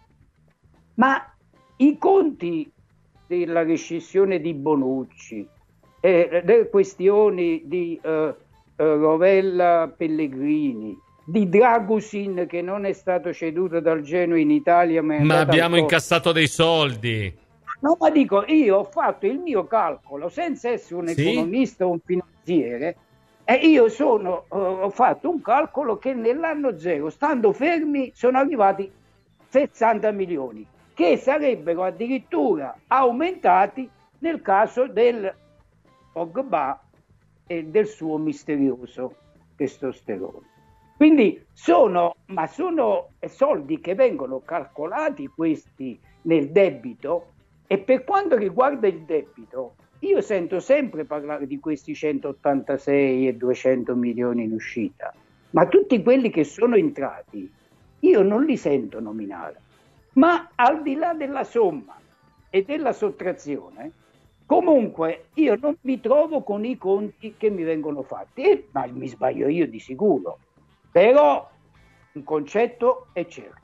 ma i conti della rescissione di Bonucci, eh, le questioni di eh, eh, Rovella Pellegrini, di Dragusin che non è stato ceduto dal Genoa in Italia, ma, è ma abbiamo al... incassato dei soldi. No, ma dico, io ho fatto il mio calcolo senza essere un sì? economista o un finanziere, e io sono, uh, ho fatto un calcolo che nell'anno zero, stando fermi, sono arrivati sessanta milioni, che sarebbero addirittura aumentati nel caso del Pogba e del suo misterioso testosterone. Quindi sono, ma sono soldi che vengono calcolati questi nel debito, e per quanto riguarda il debito, io sento sempre parlare di questi centottantasei e duecento milioni in uscita, ma tutti quelli che sono entrati io non li sento nominare. Ma al di là della somma e della sottrazione, comunque io non mi trovo con i conti che mi vengono fatti, eh, ma mi sbaglio io di sicuro. Però un concetto è certo: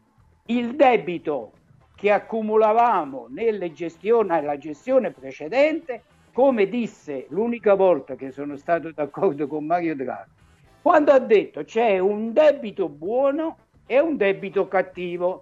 il debito che accumulavamo nelle gestioni, nella gestione precedente, come disse l'unica volta che sono stato d'accordo con Mario Draghi, quando ha detto c'è un debito buono e un debito cattivo.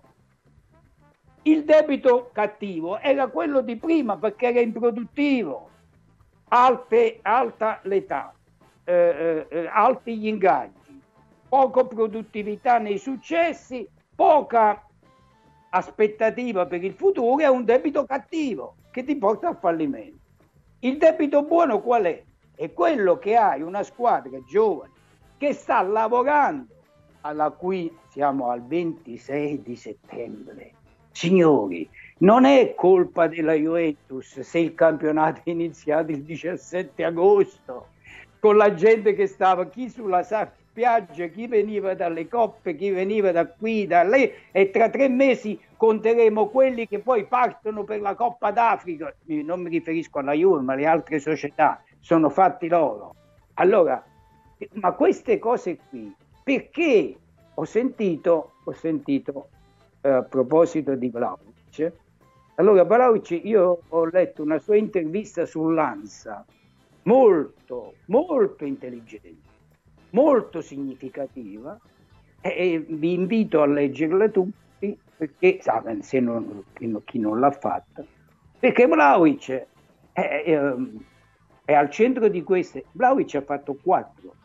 Il debito cattivo era quello di prima, perché era improduttivo, alte, alta l'età, eh, eh, alti gli ingaggi, poca produttività nei successi, poca aspettativa per il futuro, è un debito cattivo che ti porta al fallimento. Il debito buono qual è? È quello che hai una squadra giovane che sta lavorando, alla cui siamo al ventisei di settembre. Signori, non è colpa della Juventus se il campionato è iniziato il diciassette agosto, con la gente che stava chi sulla spiaggia, chi veniva dalle coppe, chi veniva da qui, da lì, e tra tre mesi conteremo quelli che poi partono per la Coppa d'Africa. Non mi riferisco alla Juve, ma alle altre società, sono fatti loro. Allora, ma queste cose qui, perché ho sentito, ho sentito eh, a proposito di Vlahovic, allora Vlahovic, io ho letto una sua intervista sull'Ansa, molto, molto intelligente, molto significativa, e vi invito a leggerla tutti, perché sape, se non, chi non l'ha fatta, perché Vlahovic è, è, è al centro di queste. Vlahovic ha fatto quattro.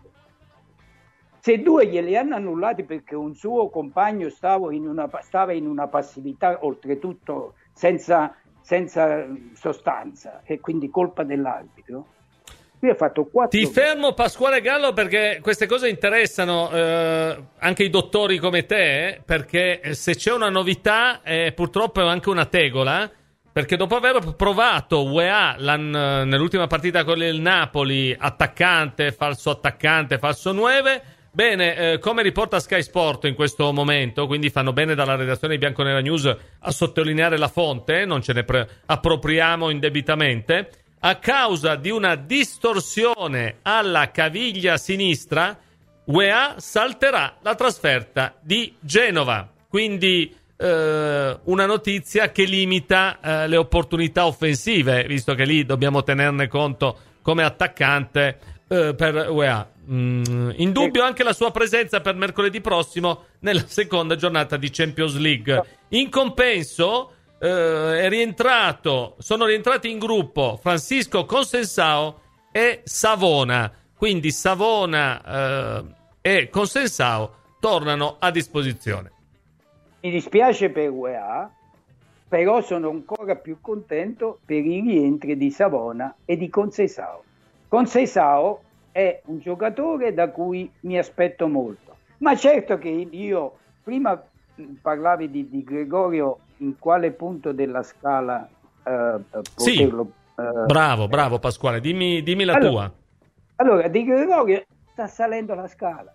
Se due glieli hanno annullati perché un suo compagno stava in una, stava in una passività, oltretutto senza, senza sostanza, e quindi colpa dell'arbitro, lui ha fatto quattro. Ti fermo, Pasquale Gallo, perché queste cose interessano eh, anche i dottori come te, perché se c'è una novità eh, purtroppo è anche una tegola, perché dopo aver provato U E A nell'ultima partita con il Napoli, attaccante, falso attaccante, falso nueve, bene, eh, come riporta Sky Sport in questo momento, quindi fanno bene dalla redazione di Bianconera News a sottolineare la fonte, non ce ne pre- appropriamo indebitamente, a causa di una distorsione alla caviglia sinistra, U E A salterà la trasferta di Genova. Quindi eh, una notizia che limita eh, le opportunità offensive, visto che lì dobbiamo tenerne conto come attaccante eh, per U E A. Mm, in dubbio anche la sua presenza per mercoledì prossimo nella seconda giornata di Champions League. In compenso eh, è rientrato, sono rientrati in gruppo Francisco Consensao e Savona, quindi Savona eh, e Consensao tornano a disposizione. Mi dispiace per U E A, però sono ancora più contento per i rientri di Savona e di Consensao. Consensao è un giocatore da cui mi aspetto molto, ma certo che io, prima parlavi di, di Gregorio, in quale punto della scala eh, poterlo... Sì, eh, bravo, bravo Pasquale, dimmi, dimmi la allora, tua. Allora, Di Gregorio sta salendo la scala.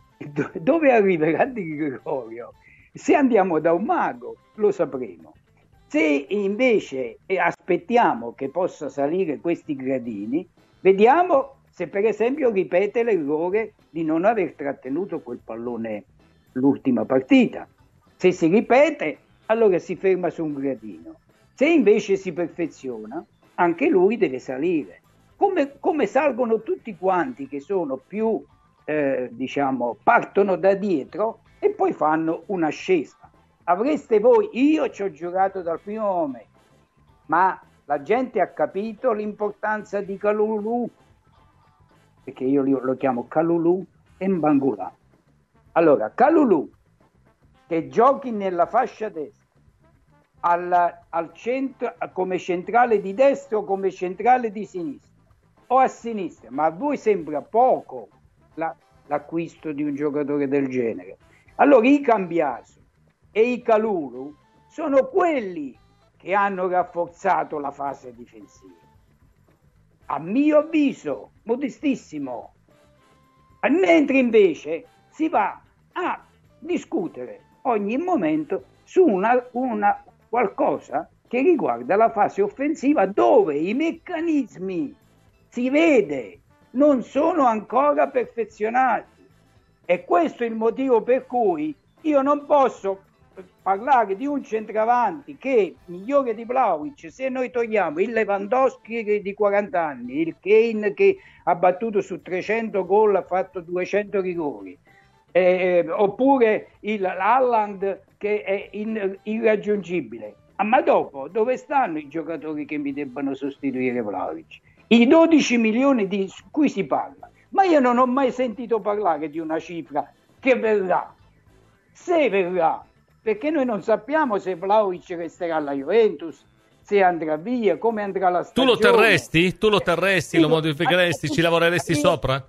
Dove arriverà Di Gregorio? Se andiamo da un mago, lo sapremo. Se invece aspettiamo che possa salire questi gradini, vediamo se per esempio ripete l'errore di non aver trattenuto quel pallone l'ultima partita. Se si ripete, allora si ferma su un gradino. Se invece si perfeziona, anche lui deve salire. Come, come salgono tutti quanti che sono più, eh, diciamo, partono da dietro e poi fanno un'ascesa. Avreste voi, io ci ho giocato dal primo momento, ma la gente ha capito l'importanza di Kalulu, perché io lo chiamo Kalulu e Mbangula. Allora, Kalulu, che giochi nella fascia destra, alla, al centro, come centrale di destra o come centrale di sinistra, o a sinistra, ma a voi sembra poco la, l'acquisto di un giocatore del genere. Allora i Cambiaso e i Kalulu sono quelli che hanno rafforzato la fase difensiva. A mio avviso, modestissimo. Mentre invece si va a discutere ogni momento su una, una qualcosa che riguarda la fase offensiva, dove i meccanismi, si vede, non sono ancora perfezionati. E questo è il motivo per cui io non posso parlare di un centravanti che migliore di Vlahovic, se noi togliamo il Lewandowski di quaranta anni, il Kane che ha battuto su trecento gol, ha fatto duecento rigori, eh, oppure il Haaland che è in, irraggiungibile. Ah, ma dopo dove stanno i giocatori che mi debbano sostituire Vlahovic? I dodici milioni di cui si parla, ma io non ho mai sentito parlare di una cifra che verrà, se verrà, perché noi non sappiamo se Vlahovic resterà alla Juventus, se andrà via, come andrà la stagione. Tu lo terresti? Tu lo terresti, io, lo modificheresti, ci lavoreresti io, sopra?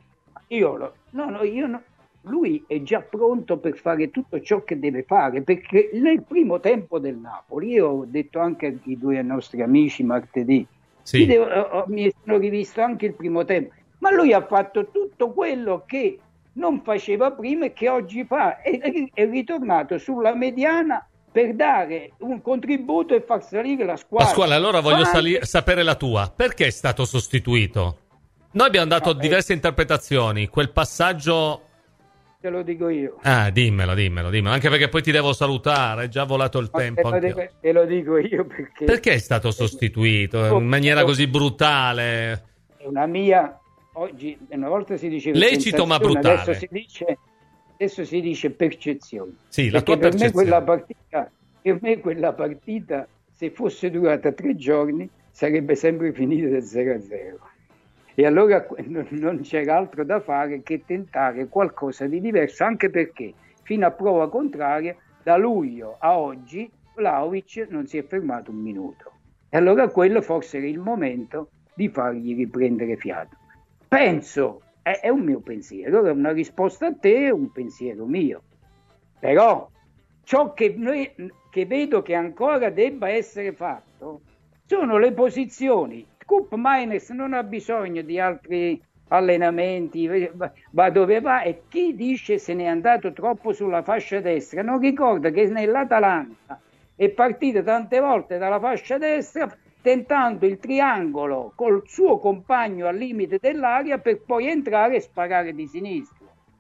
Io lo, no, no, io no. Lui è già pronto per fare tutto ciò che deve fare, perché nel primo tempo del Napoli, io ho detto anche ai due nostri amici martedì, sì. devo, ho, mi sono rivisto anche il primo tempo, ma lui ha fatto tutto quello che non faceva prima e che oggi fa, è, è ritornato sulla mediana per dare un contributo e far salire la squadra. Pasquale, allora voglio anche... sali- sapere la tua. Perché è stato sostituito? Noi abbiamo dato no, diverse eh... interpretazioni. Quel passaggio... Te lo dico io. Ah, dimmelo, dimmelo, dimmelo. Anche perché poi ti devo salutare, è già volato il Ma tempo. Te lo, dico, te lo dico io perché... Perché è stato sostituito in maniera così brutale? È una mia... Oggi, una volta si diceva... Lecito ma brutale. Adesso si dice, adesso si dice percezione. Sì, la tua per percezione. Me quella partita, per me quella partita, se fosse durata tre giorni, sarebbe sempre finita del zero a zero. E allora non c'era altro da fare che tentare qualcosa di diverso, anche perché fino a prova contraria da luglio a oggi Vlahovic non si è fermato un minuto, e allora quello forse era il momento di fargli riprendere fiato. Penso, è, è un mio pensiero, allora una risposta a te è un pensiero mio, però ciò che, noi, che vedo che ancora debba essere fatto sono le posizioni. Koop Meiners non ha bisogno di altri allenamenti, va dove va, e chi dice se n'è andato troppo sulla fascia destra non ricorda che nell'Atalanta è partita tante volte dalla fascia destra tentando il triangolo col suo compagno al limite dell'area per poi entrare e sparare di sinistra.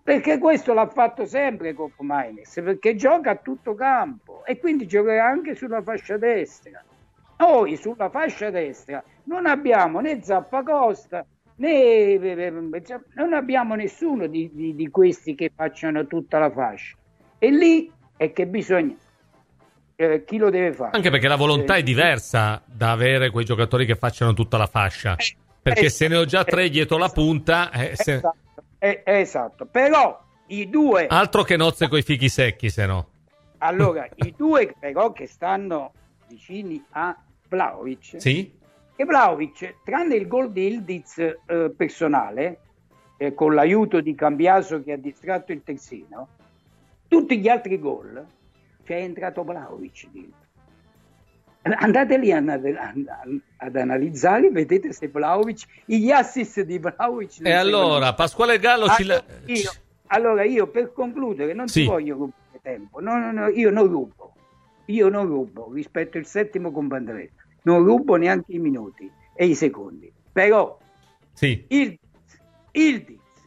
perché questo l'ha fatto sempre Koopmeiners, perché gioca a tutto campo e quindi giocherà anche sulla fascia destra. Noi sulla fascia destra non abbiamo né Zappacosta né non abbiamo nessuno di, di, di questi che facciano tutta la fascia, e lì è che bisogna eh, chi lo deve fare, anche perché la volontà eh, è diversa da avere quei giocatori che facciano tutta la fascia, perché eh, se ne ho già tre eh, dietro la punta eh, se... esatto, eh, esatto, però i due altro che nozze coi fichi secchi, se no allora i due però che stanno vicini a Vlahovic, sì? E Vlahovic, tranne il gol di Ildiz eh, personale, eh, con l'aiuto di Cambiaso che ha distratto il terzino, tutti gli altri gol c'è entrato Vlahovic. Andate lì a, a, ad analizzare, vedete se Vlahovic, gli assist di Vlahovic. E allora, Pasquale Gallo allora, ci la... io, allora io per concludere non sì. ti voglio rubare tempo, no, no, no, io non rubo, io non rubo rispetto al settimo compandretto. Non rubo neanche i minuti e i secondi, però sì. il, il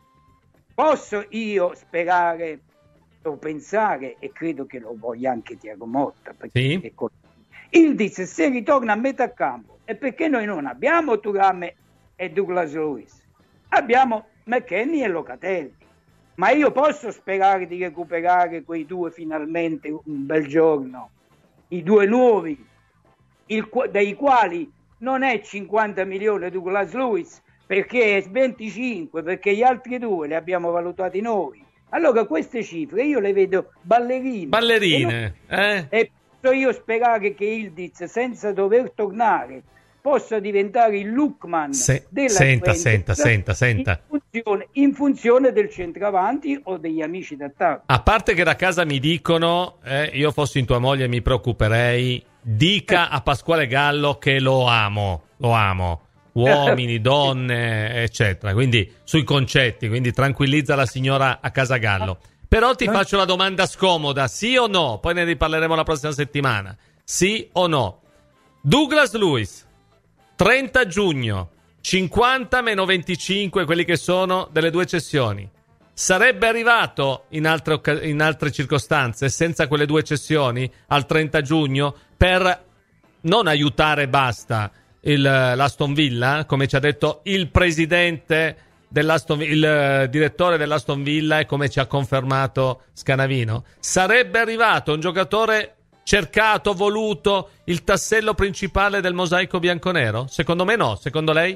posso io sperare o pensare, e credo che lo voglia anche Thiago Motta, perché sì. con... il Diz se ritorna a metà campo è perché noi non abbiamo Thuram e Douglas Luiz, abbiamo McKennie e Locatelli, ma io posso sperare di recuperare quei due finalmente un bel giorno, i due nuovi, Il, dei quali non è cinquanta milioni Douglas Luiz, perché è venticinque, perché gli altri due li abbiamo valutati noi. Allora queste cifre io le vedo ballerine. Ballerine, e, non, eh? e posso io sperare che Ildiz, senza dover tornare, possa diventare il Lookman Se, della senta, Juventus, senta, senta, senta. In funzione, in funzione del centravanti o degli amici d'attacco. A parte che da casa mi dicono, eh, io fossi in tua moglie mi preoccuperei, dica a Pasquale Gallo che lo amo, lo amo, uomini, donne, eccetera, quindi sui concetti, quindi tranquillizza la signora a casa Gallo. Però ti faccio la domanda scomoda, sì o no? Poi ne riparleremo la prossima settimana. Sì o no? Douglas Luiz, trenta giugno, cinquanta meno venticinque, quelli che sono delle due cessioni. Sarebbe arrivato in altre, occas- in altre circostanze, senza quelle due cessioni, al trenta giugno, per non aiutare basta il, l'Aston Villa, come ci ha detto il presidente dell'Aston, il direttore dell'Aston Villa e come ci ha confermato Scanavino. Sarebbe arrivato un giocatore cercato, voluto, il tassello principale del mosaico bianconero? Secondo me no, secondo lei?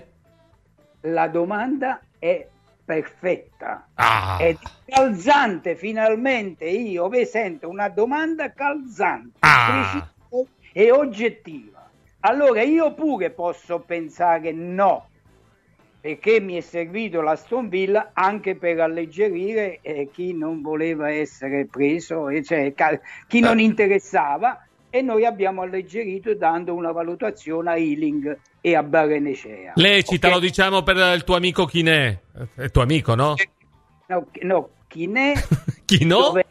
La domanda è perfetta, ah. è calzante, finalmente io vi sento una domanda calzante, ah. precisa e oggettiva. Allora io pure posso pensare no, perché mi è servito l'Aston Villa anche per alleggerire eh, chi non voleva essere preso, e cioè cal- chi non interessava, e noi abbiamo alleggerito dando una valutazione a Ealing e a Barrenechea. Lecita, okay? Lo diciamo per il tuo amico Chinè. È tuo amico, no? No, no Chinè, Chi no? Doveri,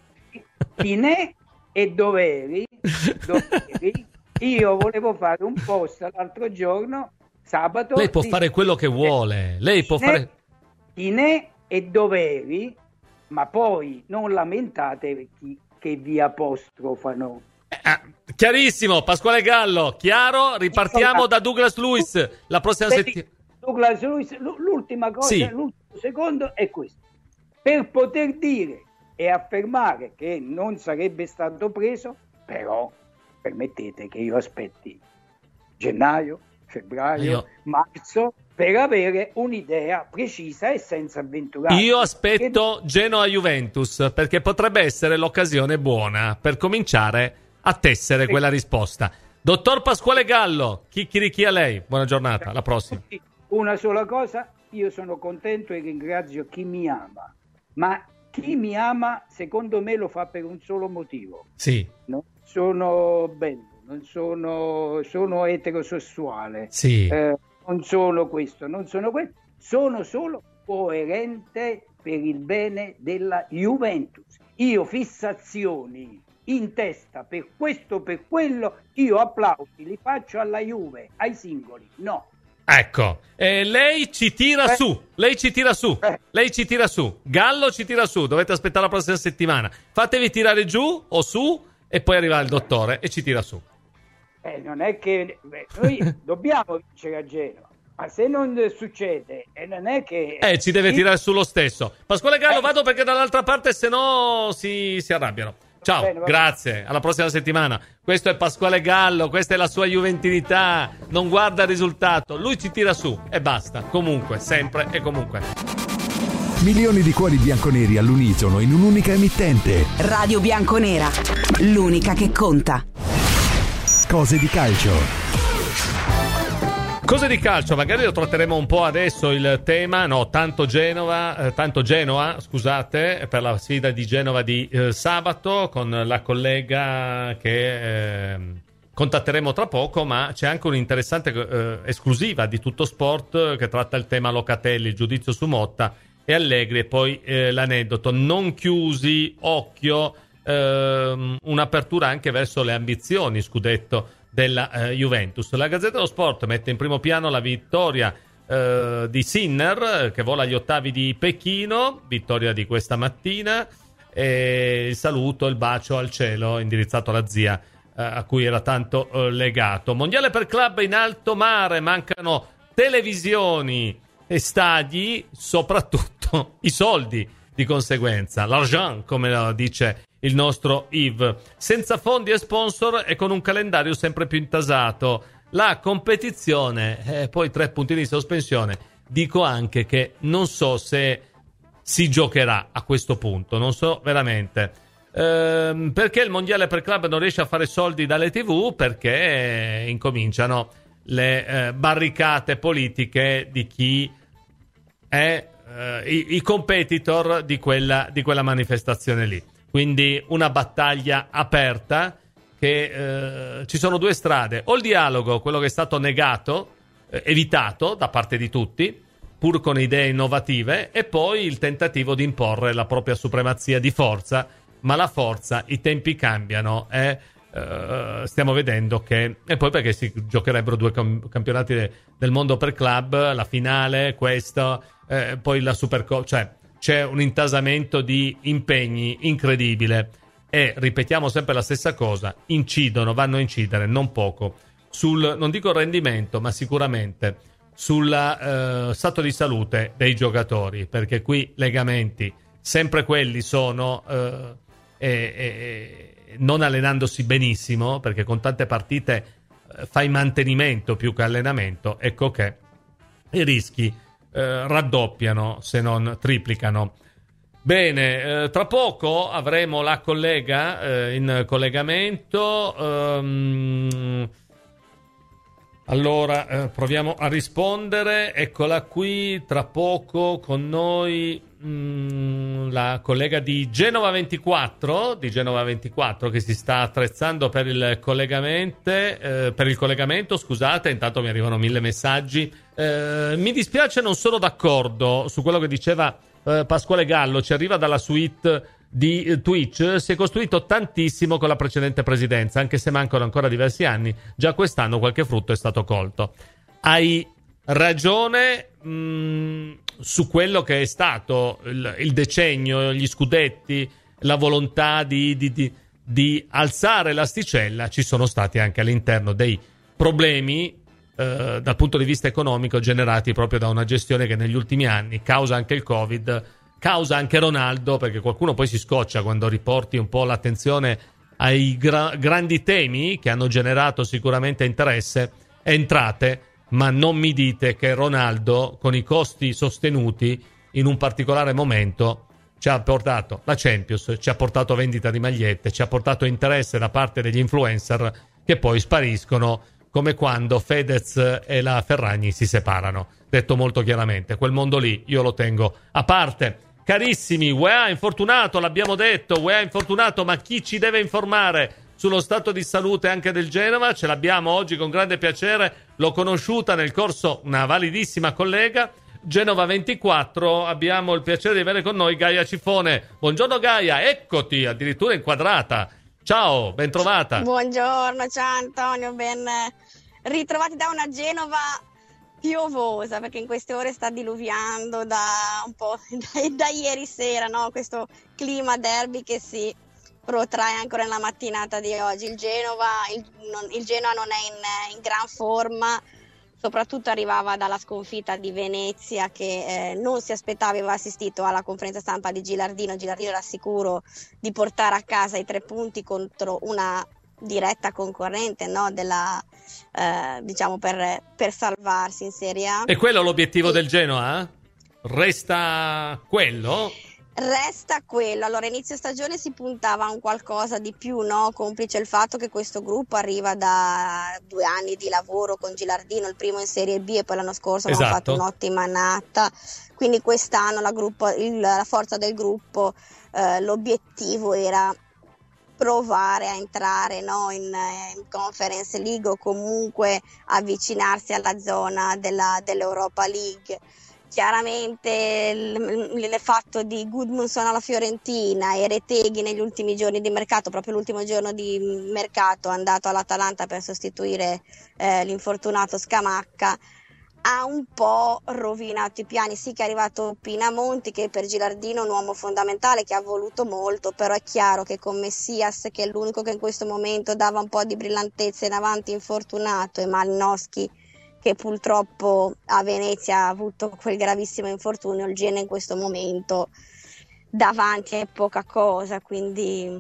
Chinè e Doveri, doveri. Io volevo fare un post l'altro giorno, sabato. Lei può di... fare quello che vuole. Lei può Chinè, fare... Chinè e Doveri, ma poi non lamentate chi, che vi apostrofano. Eh, chiarissimo, Pasquale Gallo, chiaro, ripartiamo da Douglas Luiz la prossima settimana. Douglas Luiz, l'ultima cosa, sì. l'ultimo secondo è questo. Per poter dire e affermare che non sarebbe stato preso, però permettete che io aspetti gennaio, febbraio, io... marzo per avere un'idea precisa e senza avventurarsi. Io aspetto che... Genoa-Juventus, perché potrebbe essere l'occasione buona per cominciare a tessere quella risposta. Dottor Pasquale Gallo, chicchirichi a lei. Buona giornata, alla prossima. Una sola cosa, io sono contento e ringrazio chi mi ama, ma chi mi ama secondo me lo fa per un solo motivo. Sì. Non sono bello, non sono, sono eterosessuale, sì. eh, non sono questo, non sono questo, sono solo coerente per il bene della Juventus. Io fissazioni in testa per questo, per quello, io applausi li faccio alla Juve, ai singoli, no. Ecco, e lei ci tira Eh. su, lei ci tira su, Eh. lei ci tira su, Gallo ci tira su, dovete aspettare la prossima settimana. Fatevi tirare giù o su e poi arriva il dottore e ci tira su. Eh, non è che beh, noi dobbiamo vincere a Genova, ma se non succede, e non è che... Eh, ci deve tirare su lo stesso. Pasquale Gallo, Eh. vado perché dall'altra parte se no si, si arrabbiano. Ciao, Va bene, va grazie, alla prossima settimana. Questo è Pasquale Gallo, questa è la sua juventinità, non guarda il risultato, lui ci tira su e basta, comunque, sempre e comunque. Milioni di cuori bianconeri all'unisono in un'unica emittente. Radio Bianconera, l'unica che conta. Cose di calcio. Cose di calcio, magari lo tratteremo un po' adesso il tema, no, tanto Genova, eh, tanto Genoa, scusate, per la sfida di Genova di eh, sabato con la collega che eh, contatteremo tra poco, ma c'è anche un'interessante eh, esclusiva di Tutto Sport che tratta il tema Locatelli, il giudizio su Motta e Allegri e poi eh, l'aneddoto. Non chiusi, occhio, ehm, un'apertura anche verso le ambizioni scudetto della eh, Juventus. La Gazzetta dello Sport mette in primo piano la vittoria eh, di Sinner che vola agli ottavi di Pechino, vittoria di questa mattina, e il saluto, il bacio al cielo indirizzato alla zia eh, a cui era tanto eh, legato. Mondiale per club in alto mare, mancano televisioni e stadi, soprattutto i soldi di conseguenza, l'argent come lo dice il nostro Yves, senza fondi e sponsor e con un calendario sempre più intasato. La competizione, eh, poi tre puntini di sospensione. Dico anche che non so se si giocherà a questo punto, non so veramente. Ehm, perché il mondiale per club non riesce a fare soldi dalle tivù? Perché incominciano le eh, barricate politiche di chi è eh, i, i competitor di quella, di quella manifestazione lì. Quindi una battaglia aperta che eh, ci sono due strade, o il dialogo, quello che è stato negato, eh, evitato da parte di tutti, pur con idee innovative, e poi il tentativo di imporre la propria supremazia di forza, ma la forza, i tempi cambiano e eh, stiamo vedendo che... E poi perché si giocherebbero due cam- campionati de- del mondo per club, la finale, questo, eh, poi la Supercoppa, cioè... C'è un intasamento di impegni incredibile e, ripetiamo sempre la stessa cosa, incidono, vanno a incidere non poco sul, non dico rendimento, ma sicuramente sul eh, stato di salute dei giocatori, perché qui legamenti sempre quelli sono, eh, e, e, non allenandosi benissimo, perché con tante partite eh, fai mantenimento più che allenamento, ecco che i rischi Eh, raddoppiano se non triplicano. Bene, eh, tra poco avremo la collega eh, in collegamento. Um, allora eh, proviamo a rispondere. Eccola qui, tra poco con noi mh, la collega di Genova ventiquattro, di Genova ventiquattro che si sta attrezzando per il collegamento, eh, per il collegamento, scusate, intanto mi arrivano mille messaggi. Eh, mi dispiace, non sono d'accordo su quello che diceva eh, Pasquale Gallo, ci arriva dalla suite di eh, Twitch. Si è costruito tantissimo con la precedente presidenza, anche se mancano ancora diversi anni, già quest'anno qualche frutto è stato colto. Hai ragione mh, su quello che è stato il, il decennio, gli scudetti, la volontà di, di, di, di alzare l'asticella. Ci sono stati anche all'interno dei problemi Uh, dal punto di vista economico generati proprio da una gestione che negli ultimi anni, causa anche il Covid, causa anche Ronaldo, perché qualcuno poi si scoccia quando riporti un po' l'attenzione ai gra- grandi temi che hanno generato sicuramente interesse e entrate, ma non mi dite che Ronaldo con i costi sostenuti in un particolare momento ci ha portato la Champions, ci ha portato vendita di magliette, ci ha portato interesse da parte degli influencer che poi spariscono come quando Fedez e la Ferragni si separano. Detto molto chiaramente, quel mondo lì io lo tengo a parte. Carissimi, U E A infortunato, l'abbiamo detto, U E A infortunato, ma chi ci deve informare sullo stato di salute anche del Genova? Ce l'abbiamo oggi con grande piacere, l'ho conosciuta nel corso, una validissima collega, Genova ventiquattro, abbiamo il piacere di avere con noi Gaia Cifone. Buongiorno Gaia, eccoti, addirittura inquadrata. Ciao, ben trovata. Buongiorno, ciao Antonio, ben ritrovati da una Genova piovosa, perché in queste ore sta diluviando da un po' da, da ieri sera, no? Questo clima derby che si protrae ancora nella mattinata di oggi. Il Genova, il, non, il Genoa non è in, in gran forma, soprattutto arrivava dalla sconfitta di Venezia che eh, non si aspettava, aveva assistito alla conferenza stampa di Gilardino. Gilardino era sicuro di portare a casa i tre punti contro una diretta concorrente, no? Della, eh, diciamo per, per salvarsi in Serie A. E quello è l'obiettivo sì. del Genoa? Resta quello? Resta quello. Allora, inizio stagione si puntava a un qualcosa di più, no? Complice il fatto che questo gruppo arriva da due anni di lavoro con Gilardino, il primo in Serie B e poi l'anno scorso esatto. hanno fatto un'ottima annata, quindi quest'anno la, gruppo, il, la forza del gruppo, eh, l'obiettivo era provare a entrare, no? in, in Conference League o comunque avvicinarsi alla zona della, dell'Europa League. Chiaramente il fatto di Gudmundsson alla Fiorentina e Retegui negli ultimi giorni di mercato, proprio l'ultimo giorno di mercato è andato all'Atalanta per sostituire eh, l'infortunato Scamacca, ha un po' rovinato i piani. Sì che è arrivato Pinamonti, che per Gilardino è un uomo fondamentale, che ha voluto molto, però è chiaro che con Messias, che è l'unico che in questo momento dava un po' di brillantezza in avanti, infortunato, e Malinowski, che purtroppo a Venezia ha avuto quel gravissimo infortunio, il Genoa in questo momento davanti è poca cosa, quindi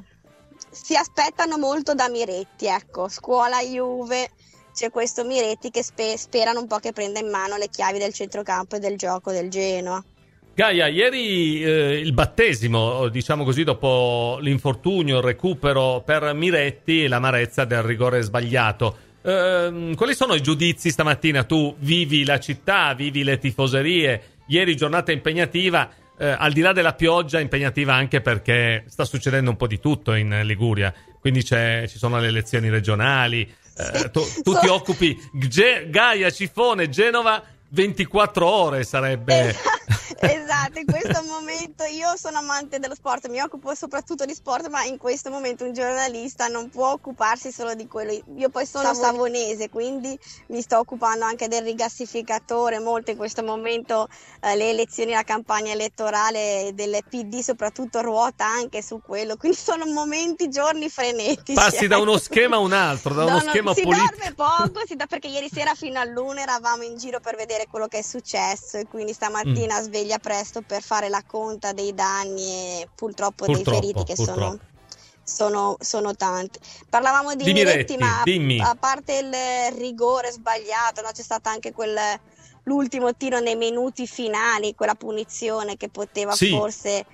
si aspettano molto da Miretti, ecco, scuola Juve, c'è questo Miretti che spe- sperano un po' che prenda in mano le chiavi del centrocampo e del gioco del Genoa. Gaia, ieri eh, il battesimo, diciamo così, dopo l'infortunio, il recupero per Miretti e l'amarezza del rigore sbagliato. Uh, quali sono i giudizi stamattina? Tu vivi la città, vivi le tifoserie, ieri giornata impegnativa, uh, al di là della pioggia impegnativa anche perché sta succedendo un po' di tutto in Liguria, quindi c'è, ci sono le elezioni regionali, uh, tu, tu ti occupi Ge- Gaia, Cifone, Genova ventiquattro ore sarebbe. Esatto, in questo momento io sono amante dello sport, mi occupo soprattutto di sport, ma in questo momento un giornalista non può occuparsi solo di quello. Io poi sono savonese, quindi mi sto occupando anche del rigassificatore molto in questo momento, eh, le elezioni, la campagna elettorale del P D soprattutto ruota anche su quello, quindi sono momenti, giorni frenetici. Passi da uno schema a un altro, da uno no, schema si politico. Si dorme poco, si da, perché ieri sera fino all'una eravamo in giro per vedere quello che è successo e quindi stamattina mm. sveglia presto per fare la conta dei danni e purtroppo, purtroppo dei feriti che sono, sono, sono tanti. Parlavamo di, di Miretti, ma dimmi. A parte il rigore sbagliato, no? C'è stato anche quel, l'ultimo tiro nei minuti finali, quella punizione che poteva sì. forse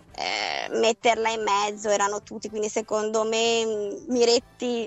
eh, metterla in mezzo, erano tutti, quindi secondo me Miretti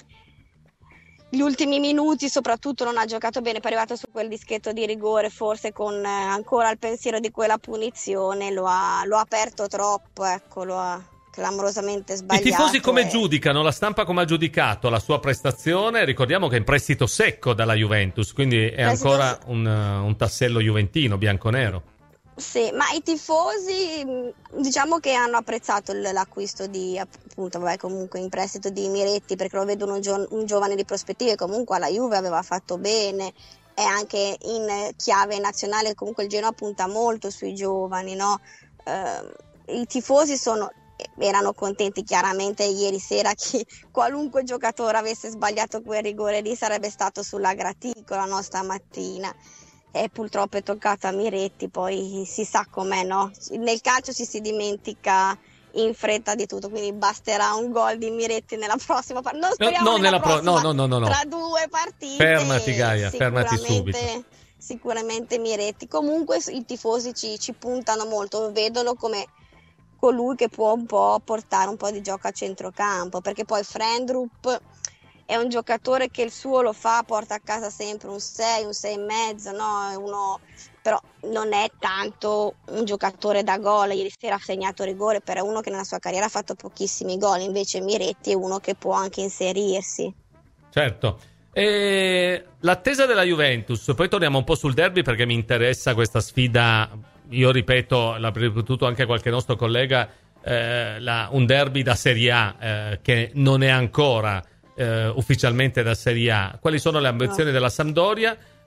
gli ultimi minuti soprattutto non ha giocato bene, poi è arrivato su quel dischetto di rigore, forse con eh, ancora il pensiero di quella punizione, lo ha, lo ha aperto troppo, ecco, lo ha clamorosamente sbagliato. I tifosi come e... giudicano, la stampa come ha giudicato la sua prestazione? Ricordiamo che è in prestito secco dalla Juventus, quindi è prestito... ancora un, un tassello juventino, bianconero. Sì, ma i tifosi diciamo che hanno apprezzato l'acquisto di, appunto, vabbè, comunque in prestito di Miretti, perché lo vedono un, gio- un giovane di prospettive, comunque alla Juve aveva fatto bene, e anche in chiave nazionale comunque il Genoa punta molto sui giovani, no? Eh, i tifosi sono, erano contenti chiaramente ieri sera che qualunque giocatore avesse sbagliato quel rigore lì sarebbe stato sulla graticola, no, stamattina. E purtroppo è toccato a Miretti, poi si sa com'è, no? Nel calcio ci si dimentica in fretta di tutto, quindi basterà un gol di Miretti nella prossima partita. Non speriamo no, no, nella nella prossima, pro- no, no, no, no. tra due partite. Fermati Gaia, fermati subito. Sicuramente Miretti. Comunque i tifosi ci, ci puntano molto, vedono come colui che può un po' portare un po' di gioco a centrocampo, perché poi Frendrup è un giocatore che il suo lo fa, porta a casa sempre un sei, un sei e mezzo, no? Uno, però non è tanto un giocatore da gol. Ieri sera ha segnato rigore, per uno che nella sua carriera ha fatto pochissimi gol, invece Miretti è uno che può anche inserirsi. Certo. E l'attesa della Juventus, poi torniamo un po' sul derby perché mi interessa questa sfida. Io ripeto, l'ha ripetuto anche qualche nostro collega, eh, la, un derby da Serie A eh, che non è ancora Uh, ufficialmente da Serie A. Quali sono le ambizioni no. della Sampdoria?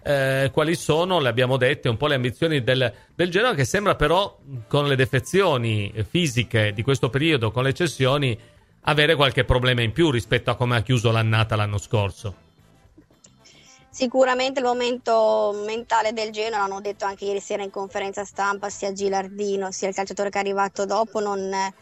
eh, quali sono, le abbiamo dette, un po' le ambizioni del, del Genoa, che sembra però, con le defezioni fisiche di questo periodo, con le cessioni, avere qualche problema in più rispetto a come ha chiuso l'annata l'anno scorso. Sicuramente il momento mentale del Genoa, l'hanno detto anche ieri sera in conferenza stampa, sia Gilardino sia il calciatore che è arrivato dopo, non è,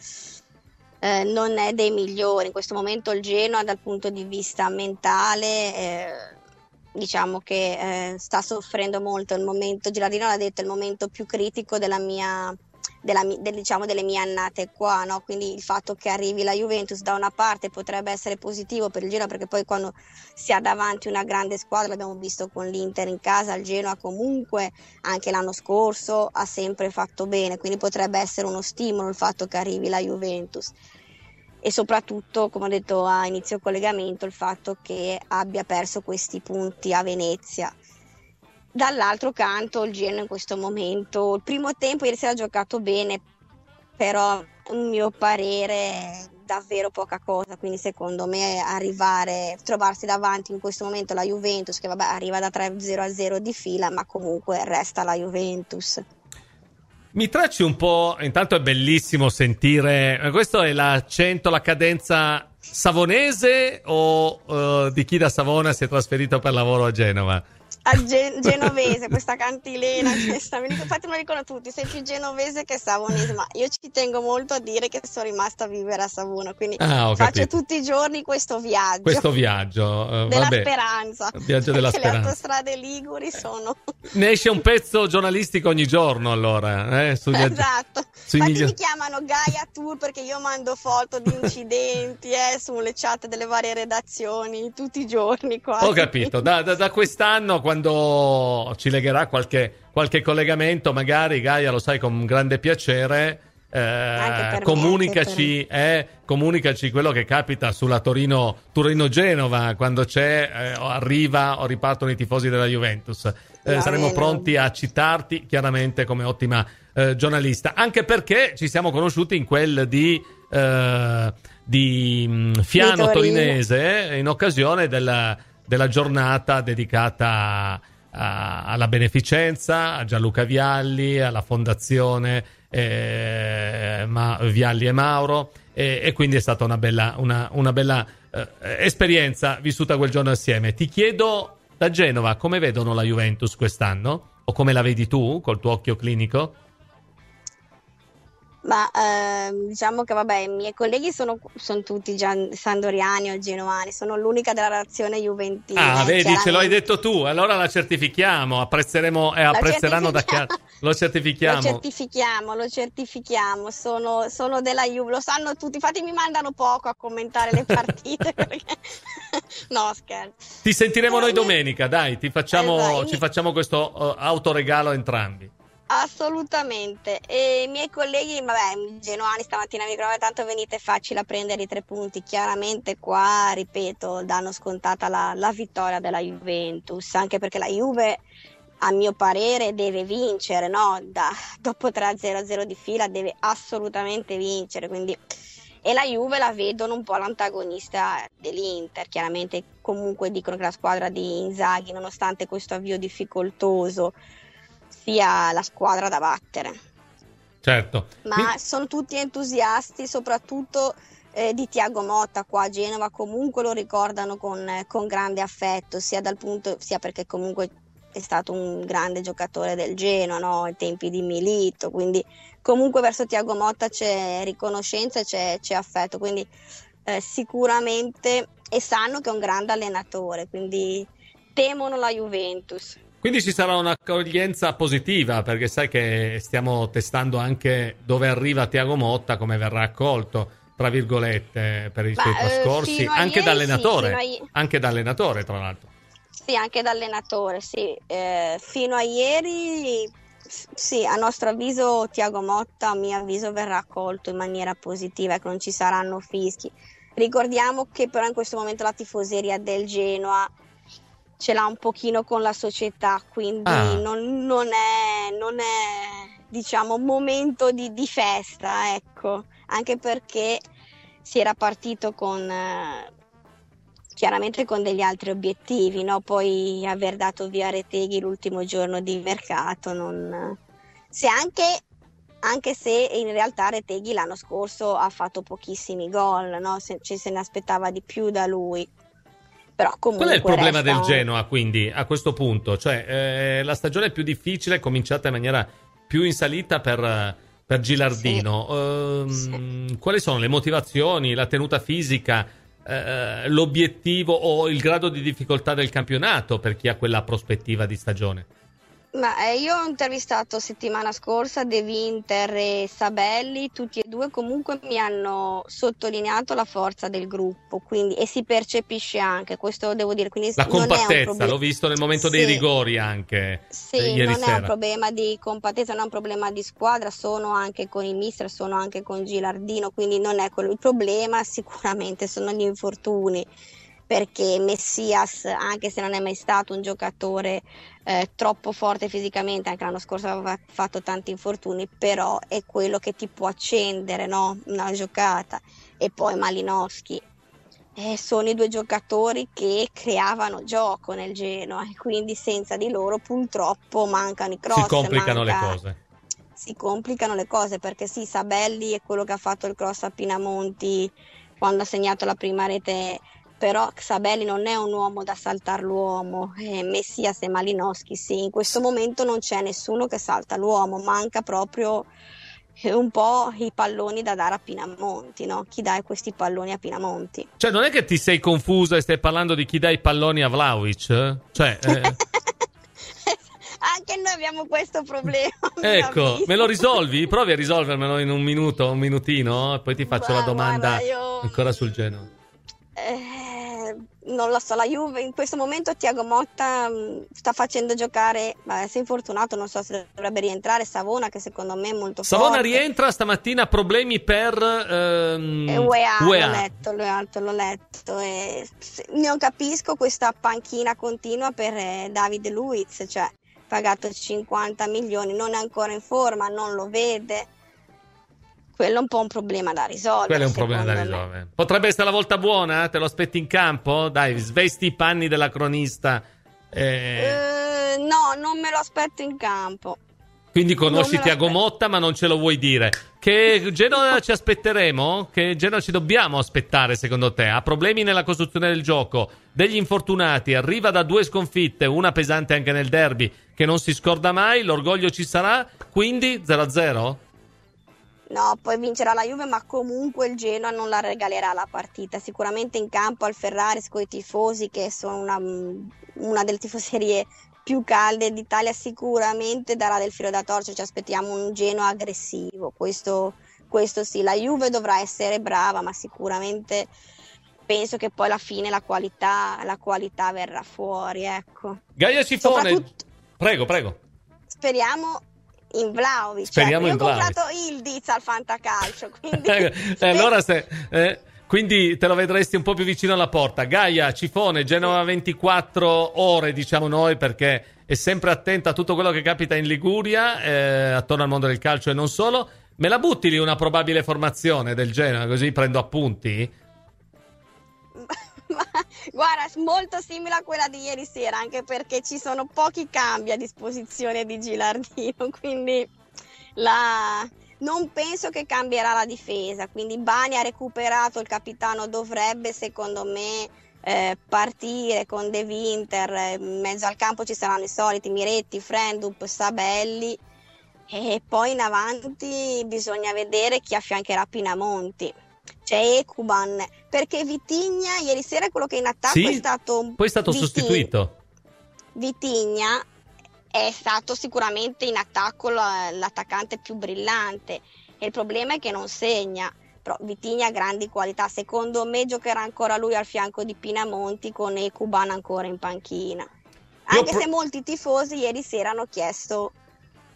eh, non è dei migliori. In questo momento il Genoa dal punto di vista mentale eh, diciamo che eh, sta soffrendo molto. Il momento, Gilardino l'ha detto, è il momento più critico della mia Della, del, diciamo delle mie annate qua, no? Quindi il fatto che arrivi la Juventus da una parte potrebbe essere positivo per il Genoa, perché poi quando si ha davanti una grande squadra, l'abbiamo visto con l'Inter in casa, il Genoa comunque anche l'anno scorso ha sempre fatto bene, quindi potrebbe essere uno stimolo il fatto che arrivi la Juventus, e soprattutto, come ho detto a inizio collegamento, il fatto che abbia perso questi punti a Venezia. Dall'altro canto il Genoa in questo momento, il primo tempo ieri sera ha giocato bene, però a mio parere davvero poca cosa, quindi secondo me arrivare, trovarsi davanti in questo momento la Juventus, che vabbè arriva da tre zero a zero di fila, ma comunque resta la Juventus. Mi tracci un po', intanto è bellissimo sentire, questo è l'accento, la cadenza savonese o uh, di chi da Savona si è trasferito per lavoro a Genova? A Gen- genovese, questa cantilena, questa, infatti me lo dicono tutti, sei più genovese che savonese, ma io ci tengo molto a dire che sono rimasta a vivere a Savona, quindi ah, faccio capito. tutti i giorni questo viaggio questo viaggio uh, della vabbè. speranza, viaggio della perché speranza. le autostrade liguri sono ne esce un pezzo giornalistico ogni giorno, allora eh, sugli esatto, sui infatti migli... mi chiamano Gaia Tour perché io mando foto di incidenti eh, sulle chat delle varie redazioni tutti i giorni quasi. Ho capito, da, da, da quest'anno, quando ci legherà qualche, qualche collegamento, magari Gaia, lo sai, con grande piacere, eh, comunicaci, eh, comunicaci quello che capita sulla Torino Torino-Genova, quando c'è eh, o arriva o ripartono i tifosi della Juventus. Eh, saremo bene. Pronti a citarti chiaramente come ottima eh, giornalista, anche perché ci siamo conosciuti in quel di eh, di mh, Fiano di Torinese eh, in occasione della, della giornata dedicata a, alla beneficenza, a Gianluca Vialli, alla fondazione eh, Ma, Vialli e Mauro, e, e quindi è stata una bella, una, una bella eh, esperienza vissuta quel giorno assieme. Ti chiedo, da Genova, come vedono la Juventus quest'anno? O come la vedi tu, col tuo occhio clinico? Ma eh, diciamo che vabbè, i miei colleghi sono, sono tutti gian, sandoriani o genovani, sono l'unica della redazione juventina. Ah, vedi, ce lo hai detto tu, allora la certifichiamo, apprezzeremo e apprezzeranno da chiaro. Lo certifichiamo. Lo certifichiamo, lo certifichiamo, sono, sono della Juve, lo sanno tutti, infatti mi mandano poco a commentare le partite perché... no, scherzo. Ti sentiremo noi domenica, dai, ti facciamo, esatto. ci facciamo questo uh, autoregalo entrambi. Assolutamente, e i miei colleghi, vabbè, genuani stamattina mi dicono tanto venite facile a prendere i tre punti, chiaramente qua, ripeto, danno scontata la, la vittoria della Juventus, anche perché la Juve, a mio parere, deve vincere, no? Da, dopo tre a zero a zero di fila deve assolutamente vincere, quindi... E la Juve la vedono un po' l'antagonista dell'Inter, chiaramente comunque dicono che la squadra di Inzaghi, nonostante questo avvio difficoltoso, sia la squadra da battere. Certo. Ma Mi... sono tutti entusiasti, soprattutto eh, di Thiago Motta qua a Genova, comunque lo ricordano con, eh, con grande affetto, sia dal punto sia perché comunque è stato un grande giocatore del Genoa, no? Ai tempi di Milito, quindi comunque verso Thiago Motta c'è riconoscenza e c'è, c'è affetto, quindi eh, sicuramente, e sanno che è un grande allenatore, quindi temono la Juventus. Quindi ci sarà un'accoglienza positiva, perché sai che stiamo testando anche dove arriva Thiago Motta, come verrà accolto, tra virgolette, per i suoi trascorsi, anche da allenatore, sì, a... anche da allenatore tra l'altro. Sì, anche da allenatore, sì. Eh, fino a ieri, sì, a nostro avviso Thiago Motta, a mio avviso, verrà accolto in maniera positiva, ecco, non ci saranno fischi. Ricordiamo che però in questo momento la tifoseria del Genoa ce l'ha un pochino con la società, quindi ah. non, non, è, non è, diciamo, momento di, di festa, ecco, anche perché si era partito con, chiaramente con degli altri obiettivi, no? Poi aver dato via Retegui l'ultimo giorno di mercato, non... se anche, anche se in realtà Retegui l'anno scorso ha fatto pochissimi gol, no? Se, ci se ne aspettava di più da lui. Però comunque qual è il problema resta... del Genoa, quindi, a questo punto? Cioè, eh, la stagione più difficile è cominciata in maniera più in salita per, per Gilardino. Sì. Ehm, sì. Quali sono le motivazioni, la tenuta fisica, eh, l'obiettivo o il grado di difficoltà del campionato per chi ha quella prospettiva di stagione? Ma eh, io ho intervistato settimana scorsa De Winter e Sabelli, tutti e due comunque mi hanno sottolineato la forza del gruppo, quindi, e si percepisce anche, questo devo dire, quindi la non compattezza, è un proble- l'ho visto nel momento sì. dei rigori anche. Sì, eh, ieri non sera. è un problema di compattezza, non è un problema di squadra, sono anche con il mister, sono anche con Gilardino, quindi non è quello il problema, sicuramente sono gli infortuni, perché Messias, anche se non è mai stato un giocatore eh, troppo forte fisicamente, anche l'anno scorso aveva fatto tanti infortuni, però è quello che ti può accendere, no? Una giocata. E poi Malinowski, eh, sono i due giocatori che creavano gioco nel Genoa, e quindi senza di loro purtroppo mancano i cross. Si complicano manca... le cose. Si complicano le cose, perché sì, Sabelli è quello che ha fatto il cross a Pinamonti quando ha segnato la prima rete, però Sabelli non è un uomo da saltar l'uomo, eh, Messias e Malinowski sì, in questo momento non c'è nessuno che salta l'uomo, manca proprio eh, un po' i palloni da dare a Pinamonti, no? Chi dà questi palloni a Pinamonti? Cioè non è che ti sei confusa e stai parlando di chi dà i palloni a Vlahovic? Eh? Cioè... Eh... Anche noi abbiamo questo problema. Ecco, me lo risolvi? Provi a risolvermelo in un minuto, un minutino, e poi ti faccio Beh, la domanda guarda, io... ancora sul Genoa. Eh, non lo so, la Juve in questo momento Thiago Motta mh, sta facendo giocare, beh, si è infortunato, non so se dovrebbe rientrare Savona, che secondo me è molto Savona forte. rientra stamattina, problemi per ehm, eh, U E A, U E A. l'ho letto, l'ho letto, l'ho letto e non capisco questa panchina continua per eh, David Luiz, cioè pagato cinquanta milioni, non è ancora in forma, non lo vede. Quello è un po' un problema da risolvere. Quello è un problema da risolvere. Me. Potrebbe essere la volta buona? Te lo aspetti in campo? Dai, svesti i panni della cronista. Eh... Uh, no, non me lo aspetto in campo. Quindi conosci Thiago Motta, ma non ce lo vuoi dire. Che Genoa ci aspetteremo? Che Genoa ci dobbiamo aspettare, secondo te? Ha problemi nella costruzione del gioco, degli infortunati, arriva da due sconfitte, una pesante anche nel derby, che non si scorda mai, l'orgoglio ci sarà, quindi zero a zero? No, poi vincerà la Juve, ma comunque il Genoa non la regalerà la partita. Sicuramente in campo al Ferraris con i tifosi, che sono una, una delle tifoserie più calde d'Italia, sicuramente darà del filo da torcere. Ci aspettiamo un Genoa aggressivo, questo, questo sì. La Juve dovrà essere brava, ma sicuramente penso che poi alla fine la qualità, la qualità verrà fuori, ecco. Gaia Cifone, prego, prego. Speriamo in Vlahovic. Speriamo cioè, in Vlahovic. Io ho comprato il Diz al Fantacalcio, quindi eh, allora se eh, quindi te lo vedresti un po' più vicino alla porta. Gaia Cifone, Genova ventiquattro ore, diciamo noi, perché è sempre attenta a tutto quello che capita in Liguria, eh, attorno al mondo del calcio e non solo. Me la butti lì una probabile formazione del Genoa, così prendo appunti? Ma, guarda, molto simile a quella di ieri sera, anche perché ci sono pochi cambi a disposizione di Gilardino, quindi la... non penso che cambierà la difesa. Quindi Bani ha recuperato, il capitano dovrebbe secondo me eh, partire con De Winter, in mezzo al campo ci saranno i soliti Miretti, Frendup, Sabelli, e poi in avanti bisogna vedere chi affiancherà Pinamonti. C'è Ekuban, perché Vitigna ieri sera è quello che in attacco sì, è stato poi è stato Vitigna, sostituito. Vitigna è stato sicuramente in attacco l'attaccante più brillante, e il problema è che non segna. Però Vitigna ha grandi qualità, secondo me giocherà ancora lui al fianco di Pinamonti con Ekuban ancora in panchina, anche pro- se molti tifosi ieri sera hanno chiesto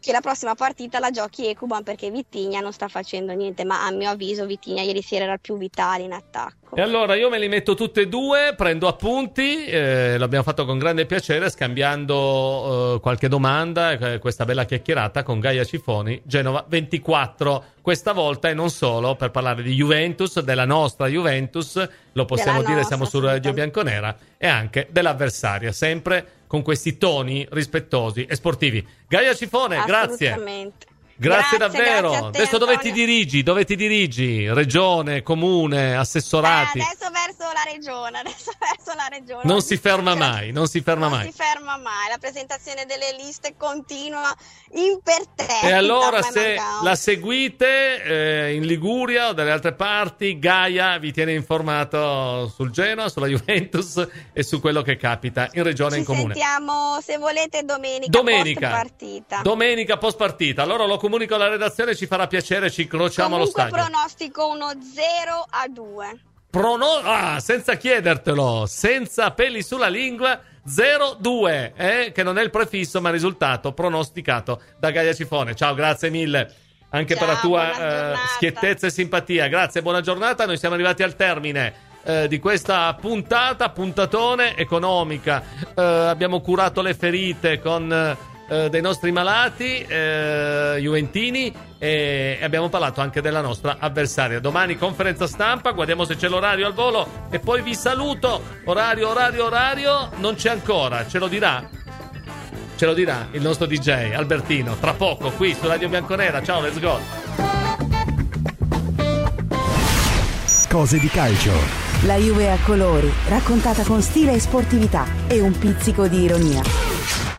che la prossima partita la giochi Ekuban, perché Vitinha non sta facendo niente, ma a mio avviso Vitinha ieri sera era il più vitale in attacco. E allora io me li metto tutte e due, prendo appunti, eh, l'abbiamo fatto con grande piacere, scambiando eh, qualche domanda, eh, questa bella chiacchierata con Gaia Cifoni, Genova ventiquattro, questa volta, e non solo, per parlare di Juventus, della nostra Juventus, lo possiamo Della dire, nostra, siamo su Radio Bianconera, e anche dell'avversaria, sempre con questi toni rispettosi e sportivi. Gaia Cifone, grazie. Assolutamente. Grazie, Grazie, davvero. grazie a te, adesso dove Antonio. ti dirigi? Dove ti dirigi? Regione, comune, assessorati? Eh, adesso verso la regione, adesso verso la regione. Non si ferma mai, non si ferma non mai. si ferma mai, la presentazione delle liste continua imperterrita. E allora, ormai se manca un- la seguite eh, in Liguria o dalle altre parti, Gaia vi tiene informato sul Genoa, sulla Juventus e su quello che capita in regione e in Ci comune. sentiamo, se volete, domenica, Domenica, post partita. domenica post partita. Allora lo comunico alla redazione, ci farà piacere, ci incrociamo allo Comunque stadio. pronostico uno zero a due. Prono- ah, senza chiedertelo, senza peli sulla lingua, zero due, eh, che non è il prefisso ma il risultato pronosticato da Gaia Cifone. Ciao, grazie mille anche Ciao, per la tua buona eh, giornata. schiettezza e simpatia. Grazie, buona giornata. Noi siamo arrivati al termine eh, di questa puntata, puntatone economica. Eh, abbiamo curato le ferite con eh, dei nostri malati eh, juventini e abbiamo parlato anche della nostra avversaria. Domani conferenza stampa, guardiamo se c'è l'orario al volo e poi vi saluto. Orario, orario, orario, non c'è ancora, ce lo dirà? Ce lo dirà il nostro D J Albertino tra poco qui su Radio Bianconera. Ciao, let's go. Cose di calcio. La Juve a colori, raccontata con stile e sportività e un pizzico di ironia.